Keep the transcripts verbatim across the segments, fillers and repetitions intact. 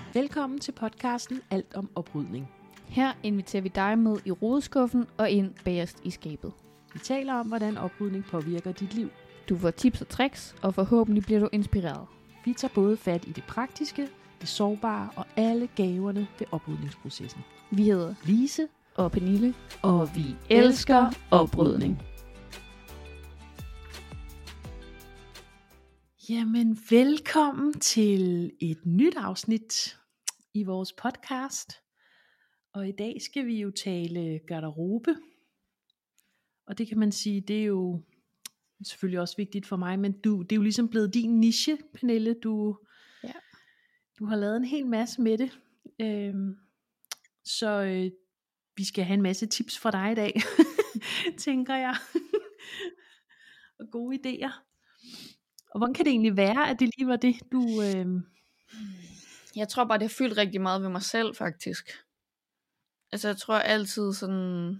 Velkommen til podcasten Alt om oprydning. Her inviterer vi dig med i rodeskuffen og ind bagerst i skabet. Vi taler om, hvordan oprydning påvirker dit liv. Du får tips og tricks, og forhåbentlig bliver du inspireret. Vi tager både fat i det praktiske, det sårbare og alle gaverne ved oprydningsprocessen. Vi hedder Lise og Pernille, og vi elsker oprydning. Jamen, velkommen til et nyt afsnit i vores podcast. Og i dag skal vi jo tale garderobe. Og det kan man sige, det er jo selvfølgelig også vigtigt for mig, men du, det er jo ligesom blevet din niche, Pernille. Du, ja. du har lavet en hel masse med det. Øhm, så øh, vi skal have en masse tips fra dig i dag, tænker jeg. Og gode idéer. Og hvordan kan det egentlig være, at det lige var det, du... Øh... Jeg tror bare, det har fyldt rigtig meget ved mig selv, faktisk. Altså, jeg tror altid sådan...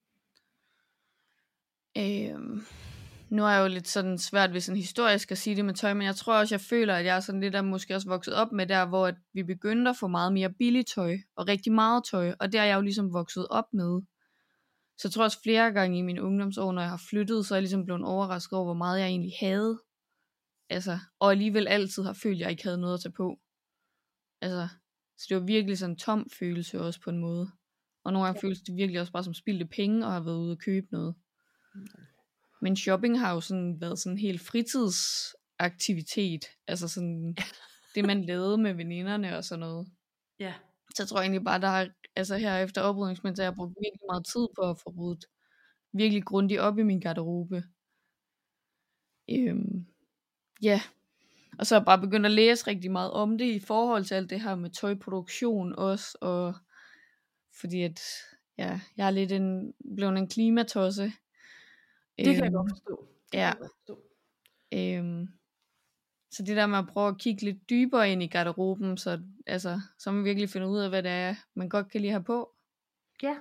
Øh... Nu er jeg jo lidt sådan svært ved sådan historisk at sige det med tøj, men jeg tror også, jeg føler, at jeg er sådan lidt der måske også vokset op med der, hvor vi begyndte at få meget mere billigt tøj, og rigtig meget tøj, og det er jeg jo ligesom vokset op med. Så jeg tror også flere gange i mine ungdomsår, når jeg har flyttet, så er jeg ligesom blevet overrasket over, hvor meget jeg egentlig havde. Altså, og alligevel altid har følt, at jeg ikke havde noget at tage på. Altså, så det var virkelig sådan en tom følelse også på en måde. Og nogle gange ja. føles det virkelig også bare som spildte penge, og har været ude at købe noget. Men shopping har jo sådan været sådan en helt fritidsaktivitet. Altså sådan, det man lavede med veninderne og sådan noget. Ja. Så jeg tror egentlig bare, der har, altså her efter oprydningsmens, jeg har brugt virkelig meget tid på at få ryddet virkelig grundigt op i min garderobe. Øhm, ja. Og så har jeg bare begyndt at læse rigtig meget om det i forhold til alt det her med tøjproduktion også. Og fordi at, ja, jeg er lidt en, blevet en klimatosse. Det kan øhm, jeg godt forstå. Det ja. Godt forstå. Øhm, så det der med at prøve at kigge lidt dybere ind i garderoben, så, altså, så man virkelig finder ud af, hvad det er, man godt kan lide have på. Ja.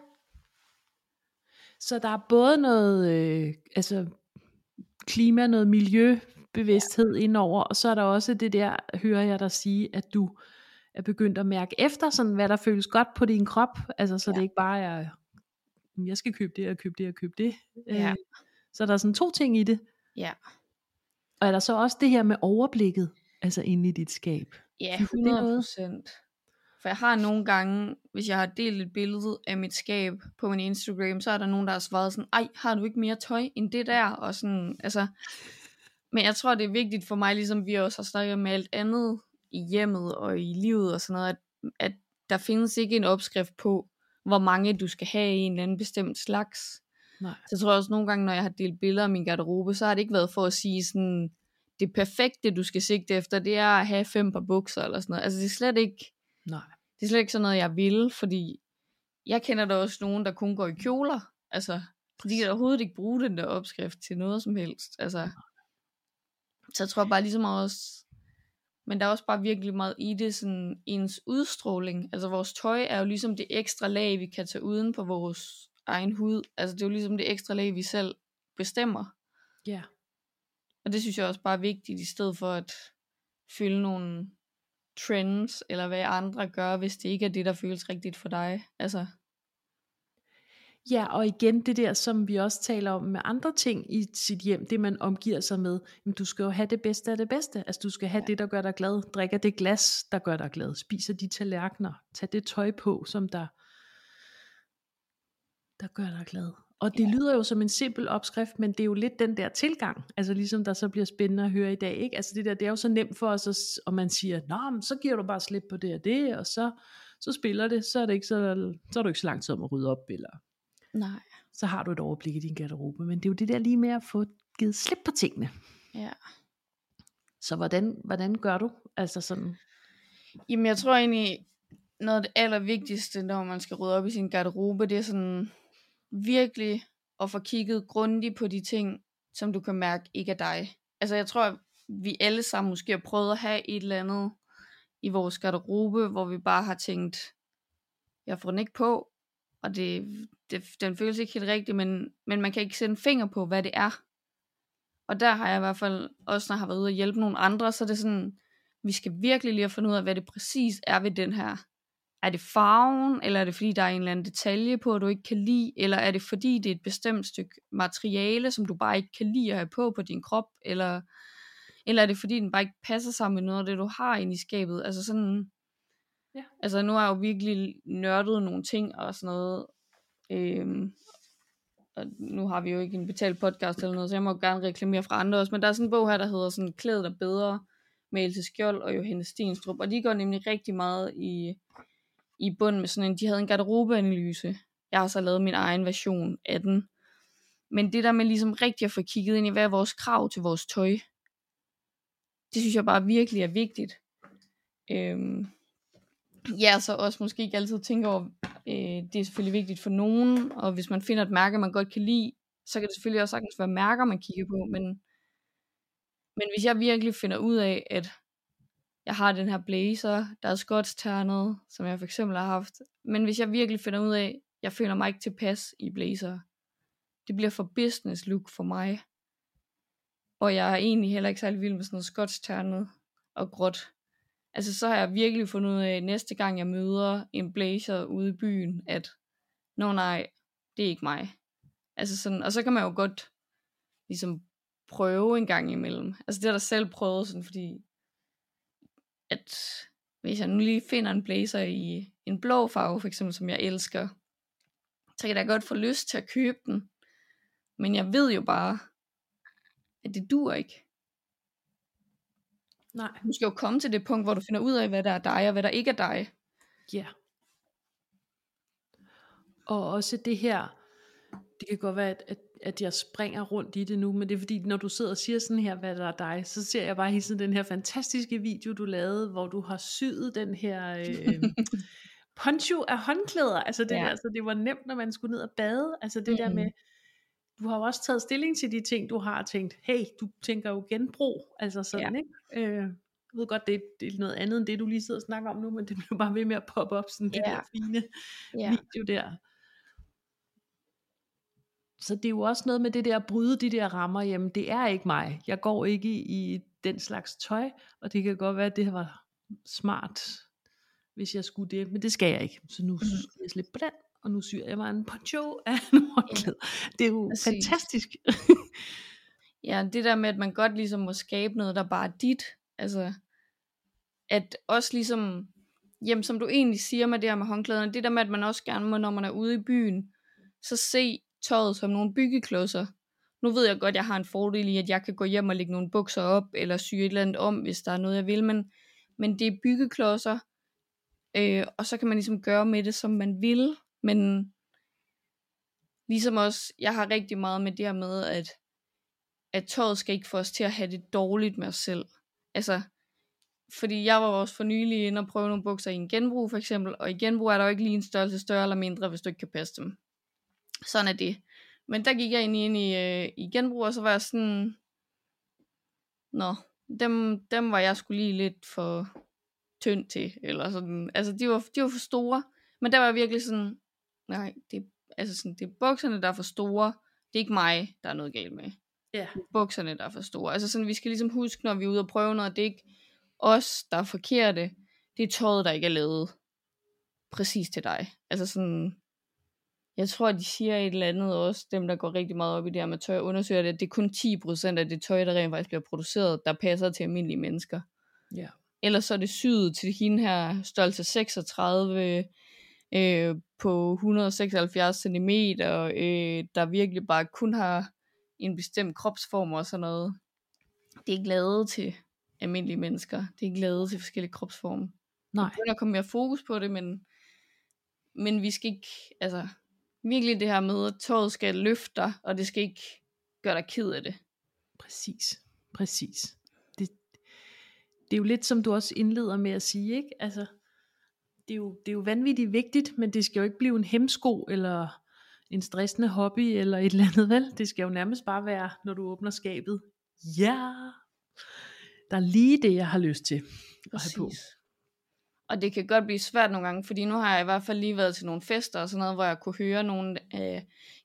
Så der er både noget, øh, altså klima, noget miljøbevidsthed ja. indover, og så er der også det der, hører jeg dig sige, at du er begyndt at mærke efter, sådan hvad der føles godt på din krop, altså så ja. det ikke bare er, jeg skal købe det, og købe det, og købe det. Ja. Øh, så der er sådan to ting i det. Ja. Og er der så også det her med overblikket, altså inde i dit skab? Ja, hundrede procent. For jeg har nogle gange, hvis jeg har delt et billede af mit skab på min Instagram, så er der nogen, der har svaret sådan, ej, har du ikke mere tøj end det der? Og sådan, altså, men jeg tror, det er vigtigt for mig, ligesom vi også har snakket med alt andet i hjemmet og i livet og sådan noget, at, at der findes ikke en opskrift på, hvor mange du skal have i en eller anden bestemt slags. Nej. Så jeg tror også nogle gange, når jeg har delt billeder af min garderobe, så har det ikke været for at sige sådan, det perfekte, du skal sigte efter, det er at have fem par bukser eller sådan noget. Altså det er slet ikke, Nej. det er slet ikke sådan noget, jeg vil, fordi jeg kender der også nogen, der kun går i kjoler. Altså, fordi de kan overhovedet ikke bruge den der opskrift til noget som helst. Altså, så jeg tror bare ligesom også, men der er også bare virkelig meget i det, sådan ens udstråling. Altså vores tøj er jo ligesom det ekstra lag, vi kan tage uden på vores egen hud. Altså det er jo ligesom det ekstra lag, vi selv bestemmer. Ja. Yeah. Og det synes jeg også bare er vigtigt, i stedet for at følge nogle trends, eller hvad andre gør, hvis det ikke er det, der føles rigtigt for dig. Altså. Ja, og igen det der, som vi også taler om med andre ting i sit hjem, det man omgiver sig med, jamen, du skal jo have det bedste af det bedste. Altså du skal have ja. det, der gør dig glad. Drikker det glas, der gør dig glad. Spiser de tallerkener. Tag det tøj på, som der, der gør dig glad. Og det ja. lyder jo som en simpel opskrift, men det er jo lidt den der tilgang, altså ligesom der så bliver spændende at høre i dag, ikke? Altså det der, det er jo så nemt for os, og man siger, nå, men så giver du bare slip på det og det, og så, så spiller det, så er det ikke så, så er du ikke så lang tid om at rydde op, eller nej. Så har du et overblik i din garderobe, men det er jo det der lige med at få givet slip på tingene. Ja. Så hvordan, hvordan gør du? Altså sådan. Jamen jeg tror egentlig, noget af det allervigtigste, når man skal rydde op i sin garderobe, det er sådan virkelig at få kigget grundigt på de ting, som du kan mærke ikke er dig. Altså jeg tror, vi alle sammen måske har prøvet at have et eller andet i vores garderobe, hvor vi bare har tænkt, jeg får den ikke på, og det, det, den føles ikke helt rigtig, men, men man kan ikke sætte en finger på, hvad det er. Og der har jeg i hvert fald, også når jeg har været ude og hjælpe nogle andre, så er det sådan, vi skal virkelig lige have fundet ud af, hvad det præcis er ved den her. Er det farven, eller er det fordi, der er en eller anden detalje på, du ikke kan lide, eller er det fordi, det er et bestemt stykke materiale, som du bare ikke kan lide at have på på din krop, eller, eller er det fordi, den bare ikke passer sammen med noget af det, du har inde i skabet. Altså sådan, Ja. altså nu har jeg jo virkelig nørdet nogle ting og sådan noget, øhm, og nu har vi jo ikke en betalt podcast eller noget, så jeg må gerne reklamere fra andre også, men der er sådan en bog her, der hedder sådan Klæd dig bedre, med Else Skjold og Johanne Stenstrup, og de går nemlig rigtig meget i, i bund med sådan en, de havde en garderobeanalyse, jeg har så lavet min egen version af den, men det der med ligesom rigtig at få kigget ind i, hvad er vores krav til vores tøj, det synes jeg bare virkelig er vigtigt. Øhm, ja, så også måske ikke altid tænke over, øh, det er selvfølgelig vigtigt for nogen, og hvis man finder et mærke, man godt kan lide, så kan det selvfølgelig også sagtens være mærker, man kigger på, men, men hvis jeg virkelig finder ud af, at jeg har den her blazer, der er skotsternet, som jeg for eksempel har haft, men hvis jeg virkelig finder ud af, at jeg føler mig ikke tilpas i blazer, det bliver for business look for mig, og jeg er egentlig heller ikke særlig vild med sådan noget skotsternet og gråt. Altså så har jeg virkelig fundet ud af, næste gang jeg møder en blazer ude i byen, at nå nej, det er ikke mig. Altså sådan, og så kan man jo godt ligesom prøve en gang imellem. Altså det har jeg da selv prøvet sådan, fordi at hvis jeg nu lige finder en blazer i en blå farve, for eksempel, som jeg elsker, så kan jeg da godt få lyst til at købe den. Men jeg ved jo bare, at det dur ikke. Nej. Du skal jo komme til det punkt, hvor du finder ud af, hvad der er dig, og hvad der ikke er dig. Ja. Og også det her, det kan godt være, at, at, at jeg springer rundt i det nu, men det er fordi, når du sidder og siger sådan her, hvad der er dig, så ser jeg bare hele tiden den her fantastiske video, du lavede, hvor du har syet den her øh, poncho af håndklæder, altså det Ja. der, så det var nemt, når man skulle ned og bade, altså det Mm. der med, du har jo også taget stilling til de ting, du har tænkt, hey, du tænker jo genbrug, altså sådan, Ja. ikke? Øh, jeg ved godt, det, det er noget andet, end det du lige sidder og snakker om nu, men det bliver bare ved med at poppe op, sådan det Ja. der fine Ja. video der. Så det er jo også noget med det der at bryde de der rammer, jamen det er ikke mig, jeg går ikke i, i den slags tøj, og det kan godt være, at det var smart, hvis jeg skulle det, men det skal jeg ikke, så nu Mm. skal jeg slippe på den, og nu syr jeg mig en poncho af en håndklæde. Det er jo Præcis. fantastisk. Ja, det der med, at man godt ligesom må skabe noget, der bare er dit. Altså, at også ligesom, jamen som du egentlig siger med det her med håndklæderne, det der med, at man også gerne må, når man er ude i byen, så se tøjet som nogle byggeklodser. Nu ved jeg godt, at jeg har en fordel i, at jeg kan gå hjem og lægge nogle bukser op, eller sy et eller andet om, hvis der er noget, jeg vil, men, men det er byggeklodser, øh, og så kan man ligesom gøre med det, som man vil, men ligesom også, jeg har rigtig meget med det her med, at at tøjet skal ikke få os til at have det dårligt med os selv. Altså, fordi jeg var også for nylig inde og prøve nogle bukser i en genbrug for eksempel, og i genbrug er der jo ikke lige en størrelse større eller mindre, hvis du ikke kan passe dem. Sådan er det. Men der gik jeg ind i, ind i, øh, i genbrug, og så var jeg sådan, nå, dem, dem var jeg skulle lige lidt for tynd til, eller sådan, altså de var, de var for store, men der var jeg virkelig sådan, nej, det, altså sådan, det er bukserne, der er for store, det er ikke mig, der er noget galt med. Ja. Bukserne, der er for store. Altså sådan, vi skal ligesom huske, når vi er ude og prøve noget, det er ikke os, der er forkerte. Det er tøjet, der ikke er lavet præcis til dig. Altså sådan, jeg tror, de siger et eller andet også, dem der går rigtig meget op i det her med tøj, undersøger det, at det er kun ti procent af det tøj, der rent faktisk bliver produceret, der passer til almindelige mennesker. Ja. Ellers så er det syet til hende her størrelse seksogtredive øh, på et hundrede og seksoghalvfjerds centimeter, øh, der virkelig bare kun har en bestemt kropsform og sådan noget. Det er ikke lavet til almindelige mennesker. Det er ikke lavet til forskellige kropsformer. Nej. Der kommer mere fokus på det, men, men vi skal ikke, altså virkelig det her med, at tøjet skal løfte dig, og det skal ikke gøre dig ked af det. Præcis. Præcis. Det, det er jo lidt som du også indleder med at sige, ikke? Altså, det er jo, det er jo vanvittigt vigtigt, men det skal jo ikke blive en hemsko, eller en stressende hobby, eller et eller andet, vel? Det skal jo nærmest bare være, når du åbner skabet. Ja, der er lige det, jeg har lyst til at have på. Og det kan godt blive svært nogle gange, fordi nu har jeg i hvert fald lige været til nogle fester og sådan noget, hvor jeg kunne høre nogle af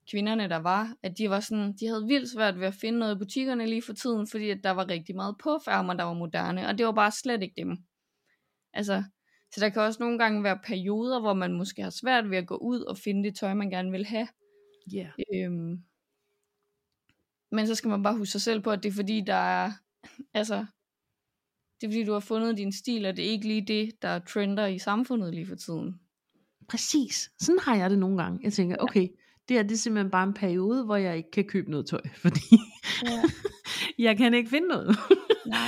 kvinderne der var, at de var sådan, de havde vildt svært ved at finde noget i butikkerne lige for tiden, fordi at der var rigtig meget påfærmer, der var moderne, og det var bare slet ikke dem. Altså, så der kan også nogle gange være perioder, hvor man måske har svært ved at gå ud og finde det tøj, man gerne vil have. Ja. Yeah. Øhm, men så skal man bare huske sig selv på, at det er fordi, der er, altså, det er fordi, du har fundet din stil, og det er ikke lige det, der trender i samfundet lige for tiden. Præcis. Sådan har jeg det nogle gange. Jeg tænker, okay, det er det er simpelthen bare en periode, hvor jeg ikke kan købe noget tøj, fordi Ja. jeg kan ikke finde noget. Nej.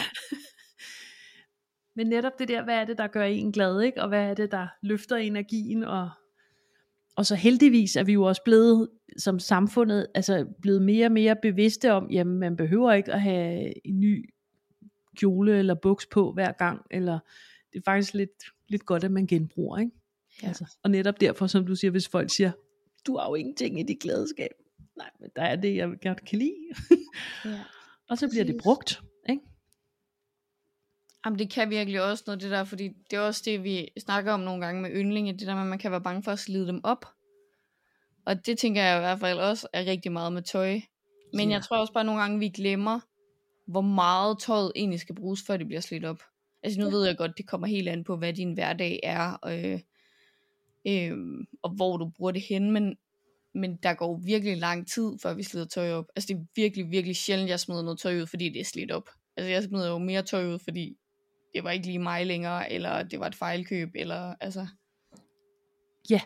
Men netop det der, hvad er det, der gør en glad, ikke? Og hvad er det, der løfter energien, og, og så heldigvis er vi jo også blevet, som samfundet, altså blevet mere og mere bevidste om, jamen man behøver ikke at have en ny kjole eller buks på hver gang, eller det er faktisk lidt, lidt godt, at man genbruger, ikke? Ja. Altså, og netop derfor, som du siger, hvis folk siger, du har jo ingenting i dit klædeskab. Nej, men der er det, jeg godt kan lide. Ja. Og så bliver det Præcis. brugt, ikke? Jamen det kan virkelig også noget det der, fordi det er også det, vi snakker om nogle gange med yndlinge, det der med, at man kan være bange for at slide dem op. Og det tænker jeg i hvert fald også er rigtig meget med tøj. Men Ja. jeg tror også bare nogle gange, vi glemmer, hvor meget tøjet egentlig skal bruges, før det bliver slidt op. Altså nu Ja. ved jeg godt, det kommer helt an på, hvad din hverdag er, øh, øh, og hvor du bruger det hen, men, men der går virkelig lang tid, før vi slider tøj op. Altså det er virkelig, virkelig sjældent, jeg smider noget tøj ud, fordi det er slidt op. Altså jeg smider jo mere tøj ud, fordi det var ikke lige mig længere, eller det var et fejlkøb, eller altså... Ja.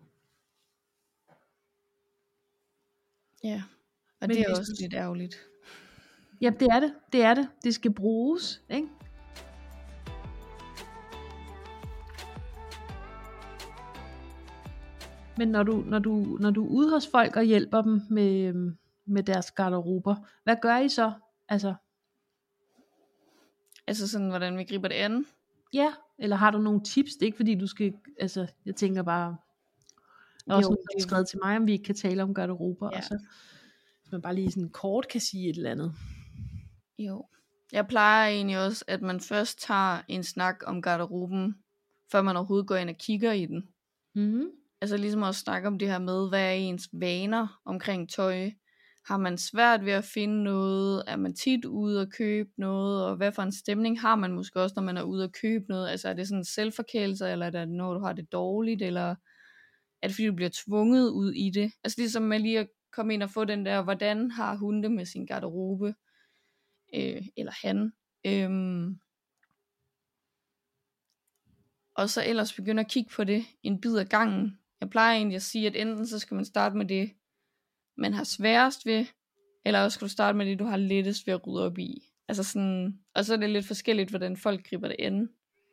Ja, og Men det er hvis også du- lidt ærgerligt. Ja, det er det. Det er det. Det skal bruges, ikke? Men når du, når du, når du er ude hos folk og hjælper dem med, med deres garderober, hvad gør I så? Altså, Altså sådan, hvordan vi griber det an. ja, eller har du nogle tips? Det er ikke fordi du skal, altså, jeg tænker bare, der er også Jo, nogen, der har det- skrevet til mig, om vi ikke kan tale om garderober, Ja. og så, hvis man bare lige sådan kort kan sige et eller andet. Jo. Jeg plejer egentlig også, at man først tager en snak om garderoben, før man overhovedet går ind og kigger i den. Mm-hmm. Altså ligesom også snakke om det her med, hvad er ens vaner omkring tøj. Har man svært ved at finde noget? Er man tit ude at købe noget? Og hvad for en stemning har man måske også, når man er ude at købe noget? Altså er det sådan en selvforkælelse, eller er det når du har det dårligt? Eller er det fordi du bliver tvunget ud i det? Altså ligesom med lige at komme ind og få den der, hvordan har hun det med sin garderobe? Øh, eller han. Øhm. Og så ellers begynde at kigge på det en bid ad gangen. Jeg plejer egentlig at sige, at enten så skal man starte med det, man har sværest ved, eller også skal du starte med det, du har lettest ved at rydde op i. Altså sådan, og så er det lidt forskelligt, hvordan folk griber det an.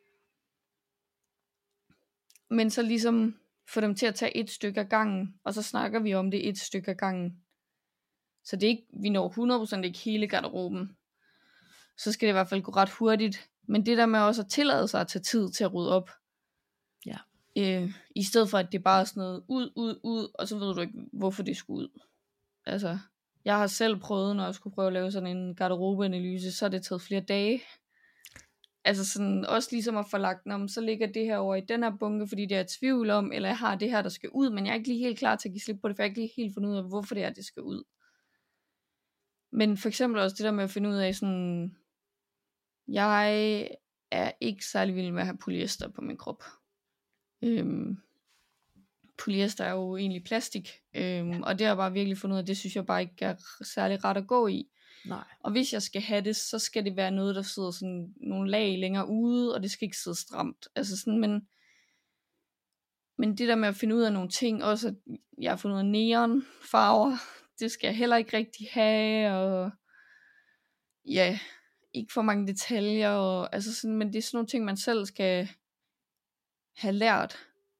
Men så ligesom få dem til at tage et stykke ad gangen, og så snakker vi om det et stykke ad gangen. Så det er ikke, vi når hundrede procent ikke hele garderoben. Så skal det i hvert fald gå ret hurtigt. Men det der med også at tillade sig at tage tid til at rydde op. Ja. Øh, I stedet for at det bare er sådan noget ud, ud, ud, og så ved du ikke, hvorfor det skulle ud. Altså, jeg har selv prøvet, når jeg skulle prøve at lave sådan en garderobeanalyse, så har det taget flere dage. Altså sådan, også ligesom at få lagt, om så ligger det her over i den her bunke, fordi det er i tvivl om, eller jeg har det her, der skal ud, men jeg er ikke lige helt klar til at give slip på det, for jeg er ikke lige helt fundet ud af, hvorfor det er, det skal ud. Men for eksempel også det der med at finde ud af sådan, jeg er ikke særlig vild med at have polyester på min krop. Øhm, polyester er jo egentlig plastik, øhm, og det har jeg bare virkelig fundet ud af, det synes jeg bare ikke er særlig ret at gå i. Nej. Og hvis jeg skal have det, så skal det være noget, der sidder sådan nogle lag længere ude, og det skal ikke sidde stramt. Altså sådan, men, men det der med at finde ud af nogle ting, også at jeg har fundet ud af neonfarver, det skal jeg heller ikke rigtig have, og ja, ikke for mange detaljer, og, altså sådan, men det er sådan nogle ting, man selv skal have lært.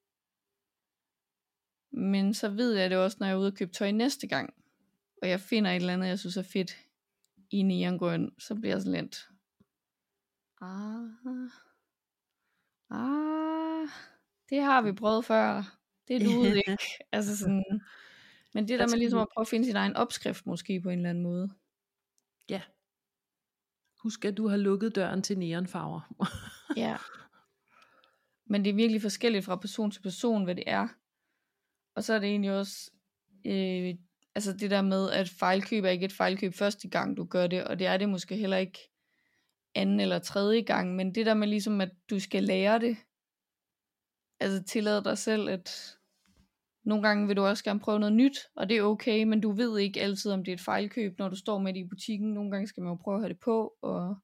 Men så ved jeg det også, når jeg er ude og købe tøj næste gang, og jeg finder et eller andet, jeg synes er fedt, i neongrøn, så bliver jeg sådan lidt, ah, ah, det har vi prøvet før, det duede ikke, altså sådan, men det der med ligesom at prøve at finde sin egen opskrift, måske på en eller anden måde. Ja. Husk, at du har lukket døren til neonfarver. Ja. Men det er virkelig forskelligt fra person til person, hvad det er. Og så er det egentlig også, øh, altså det der med, at fejlkøb er ikke et fejlkøb første gang, du gør det, og det er det måske heller ikke anden eller tredje gang, men det der med ligesom, at du skal lære det, altså tillade dig selv, at nogle gange vil du også gerne prøve noget nyt, og det er okay, men du ved ikke altid, om det er et fejlkøb, når du står med det i butikken. Nogle gange skal man jo prøve at have det på, og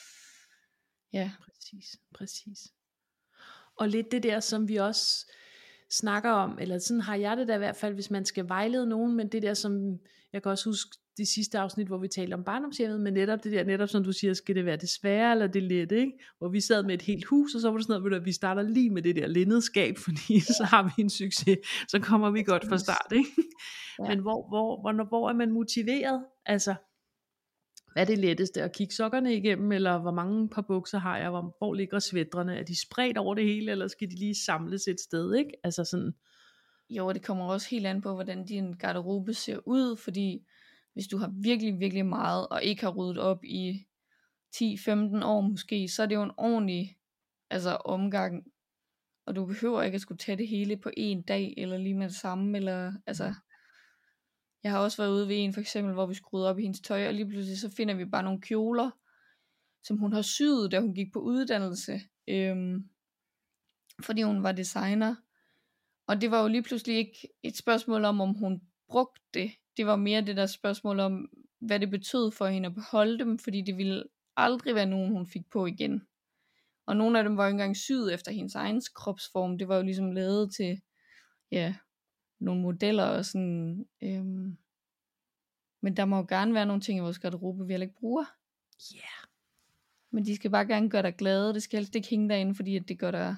ja. Præcis, præcis. Og lidt det der, som vi også snakker om, eller sådan har jeg det da i hvert fald, hvis man skal vejlede nogen, men det der, som jeg kan også huske de sidste afsnit, hvor vi talte om barndomshjemmet, men netop det der, netop som du siger, skal det være det svære, eller det lette, ikke? Hvor vi sad med et helt hus, og så var det sådan noget, at vi starter lige med det der linnedskab, fordi så har vi en succes, så kommer vi godt fra start, ikke? Ja. Men hvor, hvor, hvor, hvor er man motiveret? Altså, hvad er det letteste? At kigge sokkerne igennem, eller hvor mange par bukser har jeg? Hvor, hvor ligger svætrene? Er de spredt over det hele, eller skal de lige samles et sted, ikke? Altså sådan. Jo, det kommer også helt an på, hvordan din garderobe ser ud, fordi hvis du har virkelig, virkelig meget, og ikke har ryddet op i ti femten år måske, så er det jo en ordentlig altså, omgang, og du behøver ikke at skulle tage det hele på en dag, eller lige med det samme, eller altså. Jeg har også været ude ved en for eksempel, hvor vi skruede op i hendes tøj, og lige pludselig så finder vi bare nogle kjoler, som hun har syet, da hun gik på uddannelse, øhm, fordi hun var designer. Og det var jo lige pludselig ikke et spørgsmål om, om hun brugte det. Det var mere det der spørgsmål om, hvad det betød for hende at beholde dem, fordi det ville aldrig være nogen, hun fik på igen. Og nogle af dem var jo ikke engang syet efter hendes egen kropsform. Det var jo ligesom lavet til, ja, nogle modeller og sådan. Øhm. Men der må jo gerne være nogle ting i vores garderobe, vi heller ikke bruger. Ja. Yeah. Men de skal bare gerne gøre dig glade. Det skal helst ikke hænge derinde, fordi at det gør dig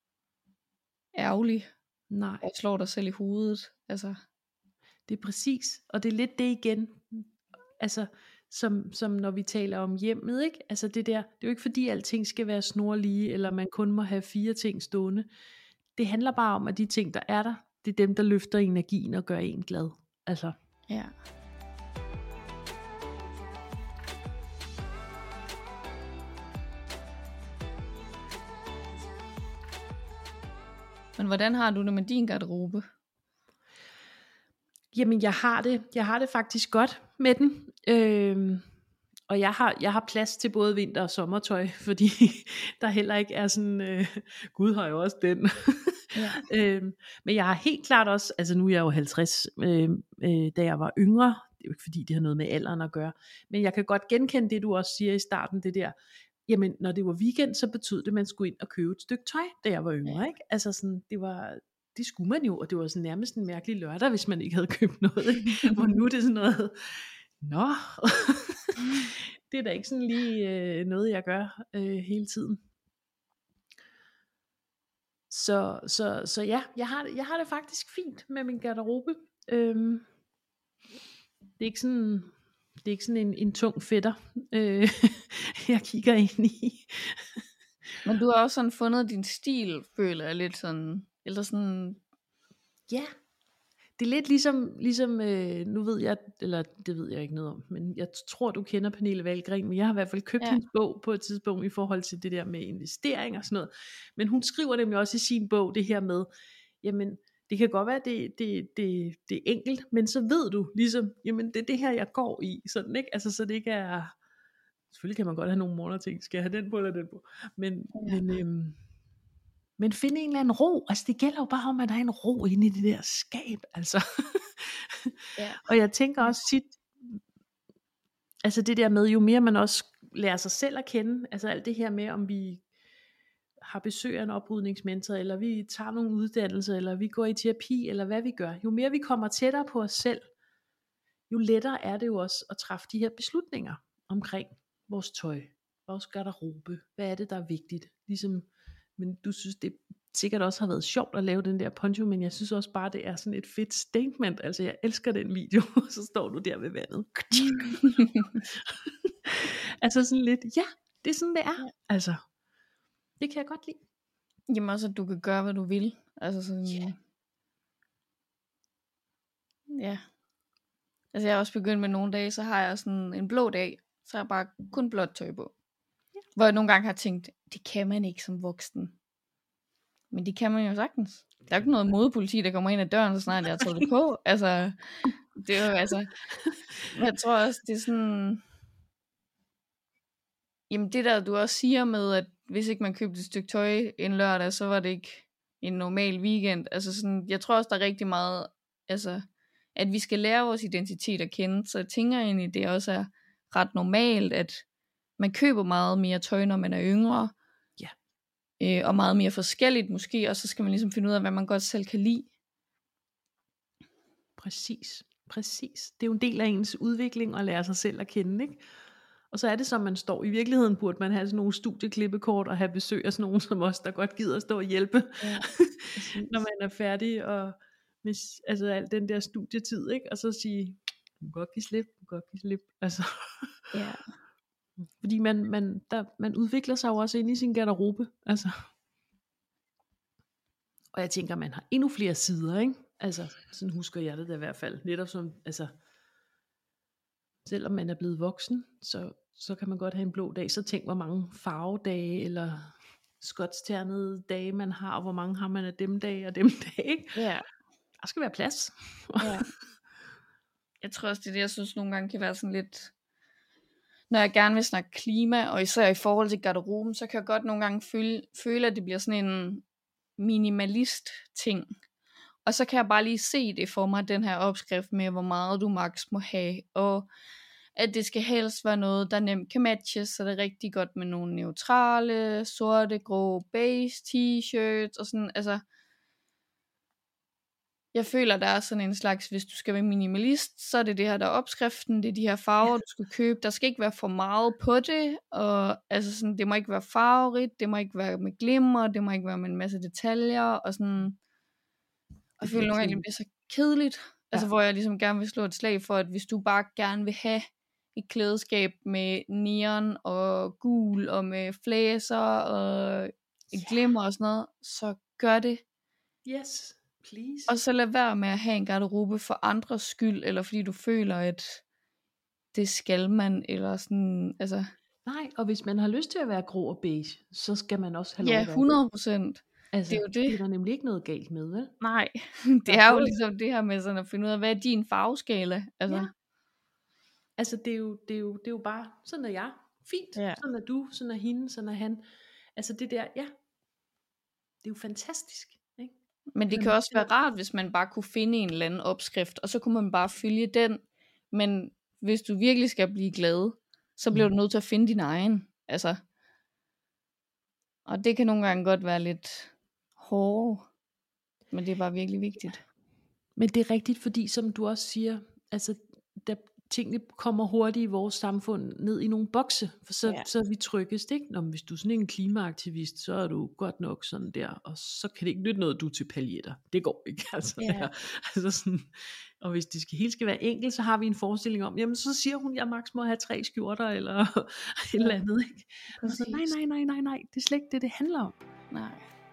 ærgerlig. Nej. Og slår dig selv i hovedet. Altså. Det er præcis. Og det er lidt det igen. Altså, som, som når vi taler om hjemmet, ikke? Altså det der, det er jo ikke fordi alting skal være snorlige, eller man kun må have fire ting stående. Det handler bare om, at de ting, der er der, det er dem, der løfter energien og gør en glad. Altså. Ja. Men hvordan har du det med din garderobe? Jamen jeg har det, jeg har det faktisk godt med den. Øhm, og jeg har, jeg har plads til både vinter- og sommertøj, fordi der heller ikke er sådan, øh, Gud har jo også den. Ja. øhm, men jeg har helt klart også, altså nu er jeg jo halvtreds, øh, øh, da jeg var yngre, det er jo ikke fordi det har noget med alderen at gøre, men jeg kan godt genkende det du også siger i starten, det der, jamen når det var weekend, så betød det, at man skulle ind og købe et stykke tøj, da jeg var yngre, ja. Ikke? Altså sådan, det var, det skulle man jo, og det var sådan nærmest en mærkelig lørdag, hvis man ikke havde købt noget, og nu er det sådan noget, nå, det er da ikke sådan lige øh, noget, jeg gør øh, hele tiden. Så, så, så ja, jeg har, jeg har det faktisk fint med min garderobe. Øhm, det er ikke sådan, det er ikke sådan en, en tung fætter, øh, jeg kigger ind i. Men du har også sådan fundet din stil, føler jeg lidt sådan, eller sådan. Ja, det er lidt ligesom, ligesom øh, nu ved jeg, eller det ved jeg ikke noget om, men jeg tror du kender Pernille Wahlgren, men jeg har i hvert fald købt ja. hendes bog på et tidspunkt i forhold til det der med investering og sådan noget, men hun skriver nemlig også i sin bog det her med, jamen det kan godt være det, det, det, det er enkelt, men så ved du ligesom, jamen det er det her jeg går i, sådan ikke, altså så det ikke er, selvfølgelig kan man godt have nogle morgener ting, skal jeg have den på eller den på, men, ja. men øhm, Men finde en eller anden ro. Altså det gælder jo bare om, at der er en ro inde i det der skab. Altså. Ja. Og jeg tænker også tit, altså det der med, jo mere man også lærer sig selv at kende, altså alt det her med, om vi har besøg af en oprydningsmentor, eller vi tager nogle uddannelser, eller vi går i terapi, eller hvad vi gør. Jo mere vi kommer tættere på os selv, jo lettere er det jo også at træffe de her beslutninger omkring vores tøj, vores garderobe. Hvad er det, der er vigtigt? Ligesom, men du synes, det sikkert også har været sjovt at lave den der poncho, men jeg synes også bare, det er sådan et fedt statement. Altså jeg elsker den video, så står du der ved vandet. Altså sådan lidt, ja, det er sådan det er. Altså, det kan jeg godt lide. Jamen også, at du kan gøre, hvad du vil. Altså sådan, yeah. Ja. Altså jeg har også begyndt med nogle dage, så har jeg sådan en blå dag, så har jeg bare kun blåt tøj på. Ja. Hvor jeg nogle gange har tænkt, det kan man ikke som voksen. Men det kan man jo sagtens. Der er jo ikke noget modepoliti, der kommer ind ad døren, så snart jeg har taget det på. Altså, det er jo altså... Jeg tror også, det er sådan... Jamen det der, du også siger med, at hvis ikke man købte et stykke tøj en lørdag, så var det ikke en normal weekend. Altså sådan, jeg tror også, der er rigtig meget, altså, at vi skal lære vores identitet at kende. Så jeg tænker egentlig, det også er ret normalt, at man køber meget mere tøj, når man er yngre. Ja. Øh, og meget mere forskelligt måske, og så skal man ligesom finde ud af, hvad man godt selv kan lide. Præcis, præcis. Det er jo en del af ens udvikling at lære sig selv at kende, ikke? Og så er det som man står. I virkeligheden burde man have sådan nogle studieklippekort og have besøg af sådan nogen som os, der godt gider at stå og hjælpe, ja, når man er færdig og med altså al den der studietid, ikke? Og så sige, du kan godt give slip, du kan godt give slip. Altså. Ja. Fordi man, man, der, man udvikler sig jo også ind i sin garderobe. Altså. Og jeg tænker, man har endnu flere sider, ikke? Altså, sådan husker jeg det da i hvert fald. Netop som, altså, selvom man er blevet voksen, så, så kan man godt have en blå dag. Så tænk, hvor mange farvedage eller skotsternede dage man har, og hvor mange har man af dem dage og dem dage, ikke? Ja. Der skal være plads. Ja. Jeg tror også, det er det, jeg synes nogle gange kan være sådan lidt... Når jeg gerne vil snakke klima, og især i forhold til garderoben, så kan jeg godt nogle gange føle, føle at det bliver sådan en minimalist ting. Og så kan jeg bare lige se det for mig, den her opskrift med, hvor meget du maks må have, og at det skal helst være noget, der nemt kan matches, så det er rigtig godt med nogle neutrale, sorte, grå, beige t-shirts, og sådan, altså, jeg føler, der er sådan en slags, hvis du skal være minimalist, så er det det her, der er opskriften, det er de her farver, ja, du skal købe, der skal ikke være for meget på det, og altså sådan, det må ikke være farverigt, det må ikke være med glimmer, det må ikke være med en masse detaljer, og sådan, og jeg føler nogle gange, det bliver så kedeligt, ja, altså hvor jeg ligesom gerne vil slå et slag for, at hvis du bare gerne vil have et klædeskab med neon og gul, og med flæser, og et glimmer og sådan noget, så gør det. Yes. Please. Og så lad være med at have en garderobe for andres skyld, eller fordi du føler, at det skal man, eller sådan, altså... Nej, og hvis man har lyst til at være grå og beige, så skal man også have lov ja, at være hundrede procent. Altså, det er jo det. Det er der nemlig ikke noget galt med, vel? Nej, det er jo ligesom det her med sådan at finde ud af, hvad er din farveskala? Altså, ja. Altså det er, jo, det, er jo, det er jo bare, sådan er jeg, fint, ja, sådan er du, sådan er hende, sådan er han. Altså det der, ja, det er jo fantastisk. Ikke? Men det kan også være rart, hvis man bare kunne finde en eller anden opskrift, og så kunne man bare følge den. Men hvis du virkelig skal blive glad, så bliver du nødt til at finde din egen. Altså, og det kan nogle gange godt være lidt hårdt, men det er bare virkelig vigtigt. Men det er rigtigt, fordi som du også siger, altså der tingene kommer hurtigt i vores samfund ned i nogle bokse, for så, ja, så er vi tryggest, ikke? Nå, men hvis du er sådan en klimaaktivist, så er du godt nok sådan der, og så kan det ikke nytte noget, du er til paljetter. Det går ikke, altså. Ja. Altså sådan, og hvis det skal, helt skal være enkelt, så har vi en forestilling om, jamen så siger hun, jeg maks må have tre skjorter, eller ja, et eller andet, ikke? Og så, nej, nej, nej, nej, nej, det er slet ikke det, det handler om. Nej.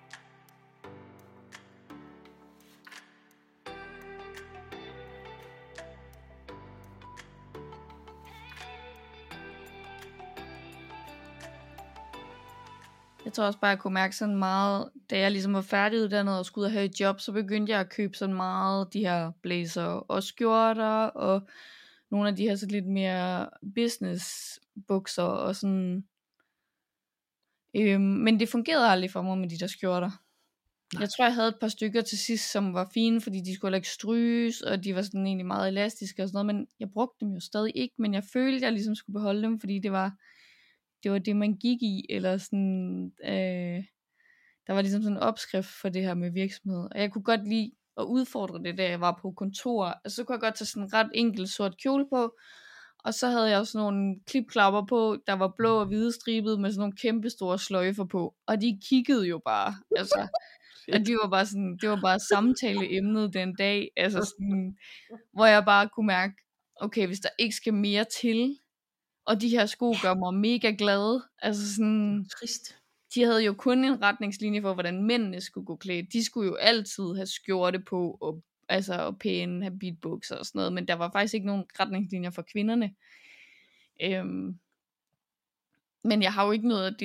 Jeg tror også bare, jeg kunne mærke sådan meget, da jeg ligesom var færdiguddannet og skulle ud og have et job, så begyndte jeg at købe sådan meget de her blazer og skjorter, og nogle af de her så lidt mere business bukser og sådan. Øhm, men det fungerede aldrig for mig med de der skjorter. Nej. Jeg tror, jeg havde et par stykker til sidst, som var fine, fordi de skulle ikke stryges, og de var sådan egentlig meget elastiske og sådan noget, men jeg brugte dem jo stadig ikke, men jeg følte, at jeg ligesom skulle beholde dem, fordi det var... det var det, man gik i, eller sådan, øh, der var ligesom sådan en opskrift for det her med virksomhed, og jeg kunne godt lide at udfordre det, da jeg var på kontor, altså så kunne jeg godt tage sådan en ret enkelt sort kjole på, og så havde jeg også nogle klipklapper på, der var blå og hvide stribet, med sådan nogle kæmpe store sløjfer på, og de kiggede jo bare, altså, og de var bare sådan, det var bare samtaleemnet den dag, altså sådan, hvor jeg bare kunne mærke, okay, hvis der ikke skal mere til, og de her sko gør mig mega glad. Altså sådan, trist. De havde jo kun en retningslinje for, hvordan mændene skulle gå klædt. De skulle jo altid have skjorte på, og, altså, og pæne habitbukser og sådan noget, men der var faktisk ikke nogen retningslinjer for kvinderne. Øhm, men jeg har jo ikke noget af det der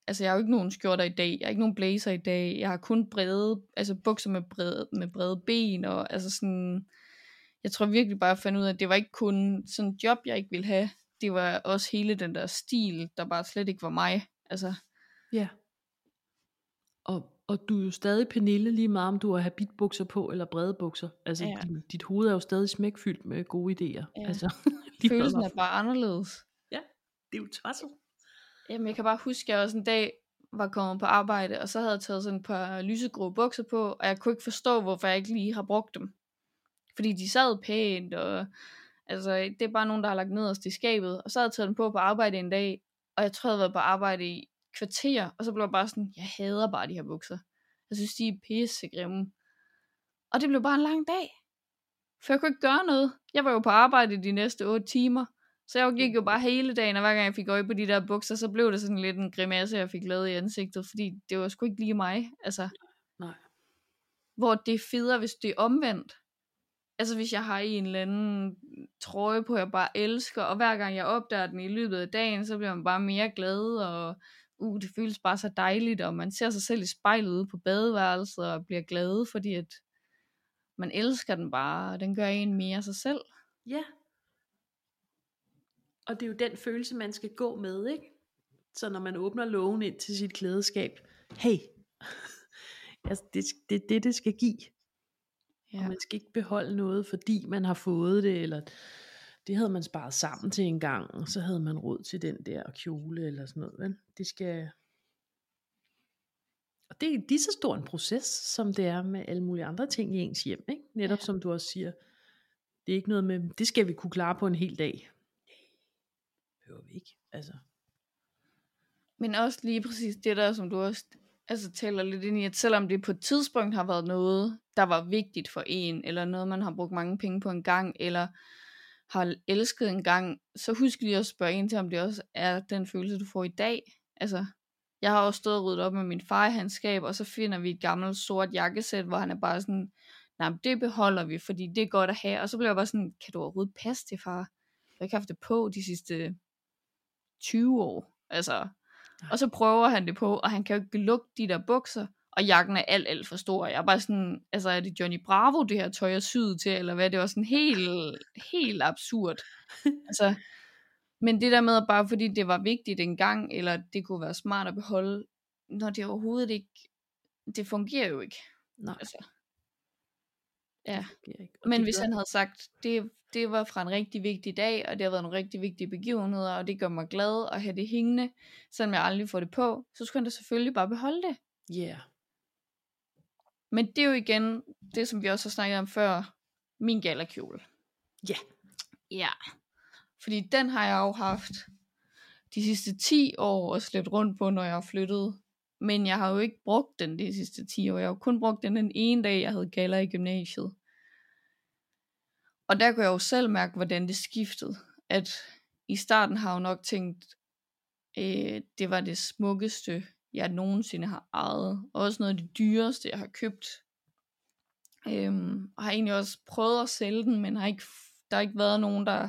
altså jeg har jo ikke nogen skjorter i dag, jeg har ikke nogen blazer i dag, jeg har kun brede, altså bukser med brede, med brede ben, og altså sådan, jeg tror virkelig bare, at jeg fandt ud af, at det var ikke kun sådan et job, jeg ikke ville have, det var også hele den der stil, der bare slet ikke var mig, altså. Ja. Og, og du er jo stadig Pernille, lige meget om du har habitbukser på, eller brede bukser, altså Ja. din, dit hoved er jo stadig smækfyldt med gode idéer, Ja. altså. Følelsen er bare anderledes. Ja, det er jo tosset. Jamen jeg kan bare huske, at jeg også en dag var kommet på arbejde, og så havde jeg taget sådan et par lysegrå bukser på, og jeg kunne ikke forstå, hvorfor jeg ikke lige har brugt dem. Fordi de sad pænt, og altså, det er bare nogen, der har lagt nederst i skabet, og så havde jeg taget dem på på arbejde en dag, og jeg tror, jeg havde været på arbejde i kvarter, og så blev jeg bare sådan, jeg hader bare de her bukser. Jeg synes, de er pissegrimme. Og det blev bare en lang dag, for jeg kunne ikke gøre noget. Jeg var jo på arbejde de næste otte timer, så jeg gik jo bare hele dagen, og hver gang jeg fik øje på de der bukser, så blev det sådan lidt en grimasse, jeg fik lavet i ansigtet, fordi det var sgu ikke lige mig. Altså, Nej. hvor det er federe, hvis det er omvendt. Altså hvis jeg har en eller anden trøje på, jeg bare elsker, og hver gang jeg opdager den i løbet af dagen, så bliver man bare mere glad, og uh, det føles bare så dejligt, og man ser sig selv i spejlet ude på badeværelset, og bliver glad, fordi at man elsker den bare, og den gør en mere sig selv. Ja. Og det er jo den følelse, man skal gå med, ikke? Så når man åbner lågen ind til sit klædeskab, hey, altså det er det, det, det skal give. Ja. Og man skal ikke beholde noget, fordi man har fået det, eller det havde man sparet sammen til en gang, og så havde man råd til den der kjole, eller sådan noget. Vel? Det skal... Og det er lige så stor en proces, som det er med alle mulige andre ting i ens hjem, ikke? Netop ja. Som du også siger, det er ikke noget med, det skal vi kunne klare på en hel dag. Det behøver vi ikke, altså. Men også lige præcis det der, som du også altså, taler lidt ind i, at selvom det på et tidspunkt har været noget, der var vigtigt for en, eller noget, man har brugt mange penge på en gang, eller har elsket en gang, så husk lige at spørge ind til, om det også er den følelse, du får i dag. Altså, jeg har også stået og ryddet op med min far i hans skab, og så finder vi et gammelt sort jakkesæt, hvor han er bare sådan, nej, men det beholder vi, fordi det er godt at have. Og så bliver jeg bare sådan, kan du overhovedet passe det, far? Jeg har ikke haft det på de sidste tyve år. Altså, og så prøver han det på, og han kan jo ikke lugte de der bukser, og jakken er alt, alt for stor. Jeg er bare sådan, altså er det Johnny Bravo, det her tøj er syet til, eller hvad? Det var sådan helt, helt absurd. Altså, men det der med, bare fordi det var vigtigt engang, eller det kunne være smart at beholde, når det overhovedet ikke, det fungerer jo ikke. Nej. Altså, ja. Ikke. Men hvis han havde sagt, det, det var fra en rigtig vigtig dag, og det har været nogle rigtig vigtige begivenheder, og det gør mig glad at have det hængende, selvom jeg aldrig får det på, så skulle han da selvfølgelig bare beholde det. Ja. Yeah. Men det er jo igen, det som vi også har snakket om før, min galakjole. Ja. Yeah. Ja. Fordi den har jeg jo haft de sidste ti år og slæbt rundt på, når jeg har flyttet. Men jeg har jo ikke brugt den de sidste ti år. Jeg har jo kun brugt den den ene dag, jeg havde gala i gymnasiet. Og der kunne jeg jo selv mærke, hvordan det skiftede. At i starten har jeg jo nok tænkt, øh, det var det smukkeste, jeg nogensinde har ejet. Og også noget af det dyreste, jeg har købt. Øhm, og har egentlig også prøvet at sælge den, men har ikke, der har ikke været nogen, der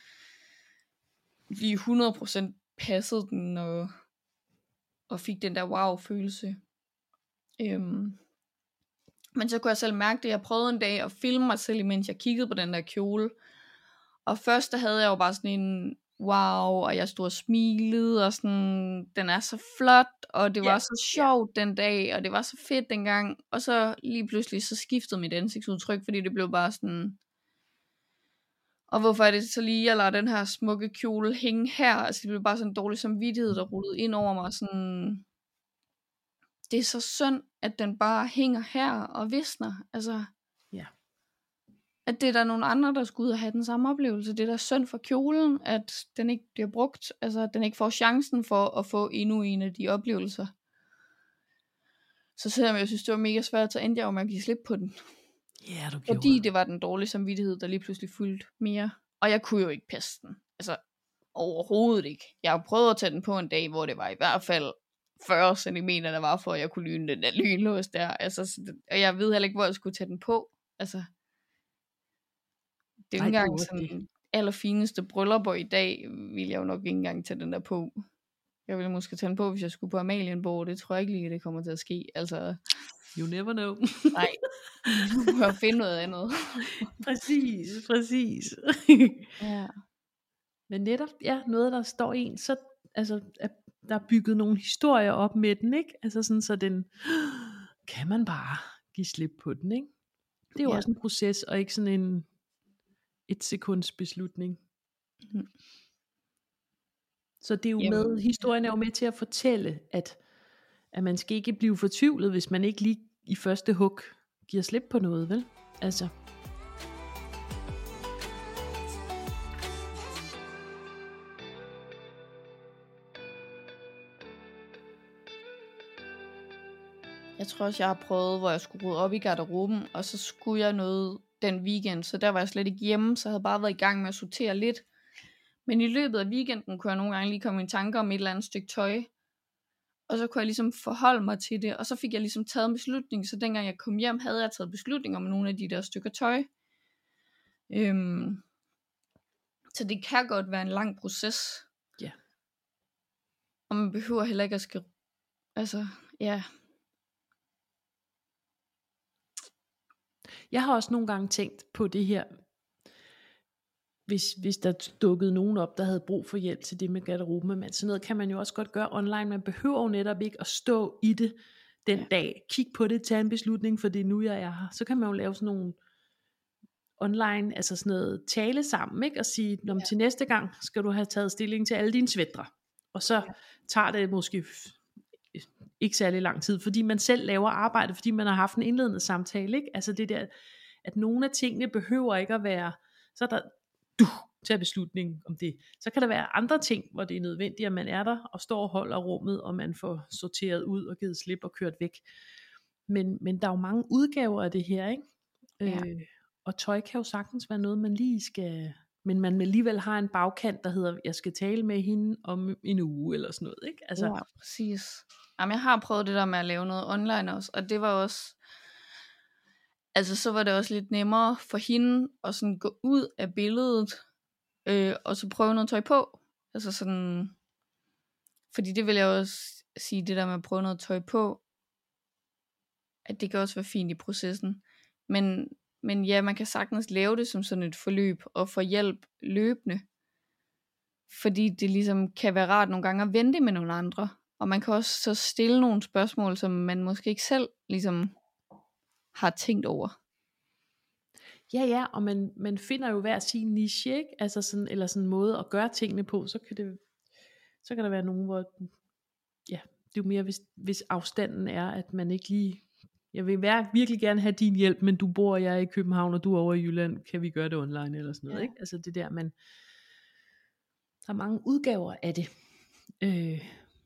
lige hundrede procent passede den, og, og fik den der wow-følelse. Øhm, men så kunne jeg selv mærke det. Jeg prøvede en dag at filme mig selv, mens jeg kiggede på den der kjole. Og først der havde jeg jo bare sådan en wow, og jeg stod og smilede, og sådan, den er så flot, og det var yeah. så sjovt yeah. den dag, og det var så fedt dengang. Og så lige pludselig, så skiftede mit ansigtsudtryk, fordi det blev bare sådan, og hvorfor er det så lige, jeg lader den her smukke kjole hænge her? Altså det blev bare sådan en dårlig samvittighed, der rullede ind over mig. Sådan, det er så synd, at den bare hænger her og visner. Altså, ja. At det er der nogle andre, der skulle ud og have den samme oplevelse. Det er der synd for kjolen, at den ikke bliver brugt. Altså at den ikke får chancen for at få endnu en af de oplevelser. Så selvom jeg synes, det var mega svært, så endte jeg jo med at give slip på den. Ja, du gjorde. Fordi det var den dårlige samvittighed, der lige pludselig fyldte mere. Og jeg kunne jo ikke passe den. Altså overhovedet ikke. Jeg har prøvet at tage den på en dag, hvor det var i hvert fald fyrre centimeter, der var for, at jeg kunne lyne den der lynlås der. Altså, og jeg ved heller ikke, hvor jeg skulle tage den på. Altså, det er jo ikke engang sådan allerfineste bryllupper i dag, vil jeg jo nok ikke engang tage den der på. Jeg ville måske tænde på, hvis jeg skulle på Amalienborg. Det tror jeg ikke lige, det kommer til at ske. Altså, You never know. nej. Nu må jeg finde noget andet. Præcis, præcis. Ja. Men netop, ja, noget der står en, så, altså, at der er bygget nogle historier op med den, ikke? Altså sådan, så den, kan man bare give slip på den, ikke? Det er jo Ja. også en proces, og ikke sådan en et sekunds beslutning. Mm. Så det er jo Jamen, med, historien er jo med til at fortælle, at, at man skal ikke blive fortvivlet, hvis man ikke lige i første hug giver slip på noget, vel? Altså. Jeg tror også, jeg har prøvet, hvor jeg skulle rydde op i garderoben, og så skulle jeg noget den weekend, så der var jeg slet ikke hjemme, så jeg havde bare været i gang med at sortere lidt. Men i løbet af weekenden kunne jeg nogle gange lige komme i tanker om et eller andet stykke tøj, og så kunne jeg ligesom forholde mig til det, og så fik jeg ligesom taget en beslutning, så dengang jeg kom hjem, havde jeg taget beslutning om nogle af de der stykker tøj. Øhm, så det kan godt være en lang proces. Ja. Og man behøver heller ikke at skal, altså, ja. Jeg har også nogle gange tænkt på det her, hvis, hvis der dukkede nogen op, der havde brug for hjælp til det med garderoben, men sådan noget kan man jo også godt gøre online. Man behøver jo netop ikke at stå i det den ja. dag, kig på det, tage en beslutning, for det er nu jeg er her. Så kan man jo lave sådan nogle online, altså sådan noget tale sammen, ikke? Og sige, ja. til næste gang skal du have taget stilling til alle dine svætre. Og så ja. tager det måske ikke særlig lang tid, fordi man selv laver arbejde, fordi man har haft en indledende samtale, ikke? Altså det der, at nogle af tingene behøver ikke at være, så er der, du tager beslutningen om det. Så kan der være andre ting, hvor det er nødvendigt, at man er der, og står og holder rummet, og man får sorteret ud, og givet slip, og kørt væk. Men, men der er jo mange udgaver af det her, ikke? Ja. Øh, og tøj kan jo sagtens være noget, man lige skal, men man alligevel har en bagkant, der hedder, jeg skal tale med hende om en uge, eller sådan noget, ikke? Altså, ja, præcis. Jamen, jeg har prøvet det der med at lave noget online også, og det var også, altså så var det også lidt nemmere for hende at sådan gå ud af billedet, øh, og så prøve noget tøj på. Altså sådan, fordi det vil jeg også sige, det der med at prøve noget tøj på, at det kan også være fint i processen. Men, men ja, man kan sagtens lave det som sådan et forløb, og få hjælp løbende. Fordi det ligesom kan være rart nogle gange at vente med nogle andre. Og man kan også så stille nogle spørgsmål, som man måske ikke selv ligesom har tænkt over. Ja, ja, og man, man finder jo hver sin niche, ikke? Altså sådan, eller sådan en måde at gøre tingene på, så kan det, så kan der være nogen, hvor, ja, det er jo mere, hvis, hvis afstanden er, at man ikke lige, jeg vil virkelig gerne have din hjælp, men du bor, jeg er i København, og du er over i Jylland, kan vi gøre det online, eller sådan noget, ja. Ikke? Altså det der, man, der er mange udgaver af det, øh,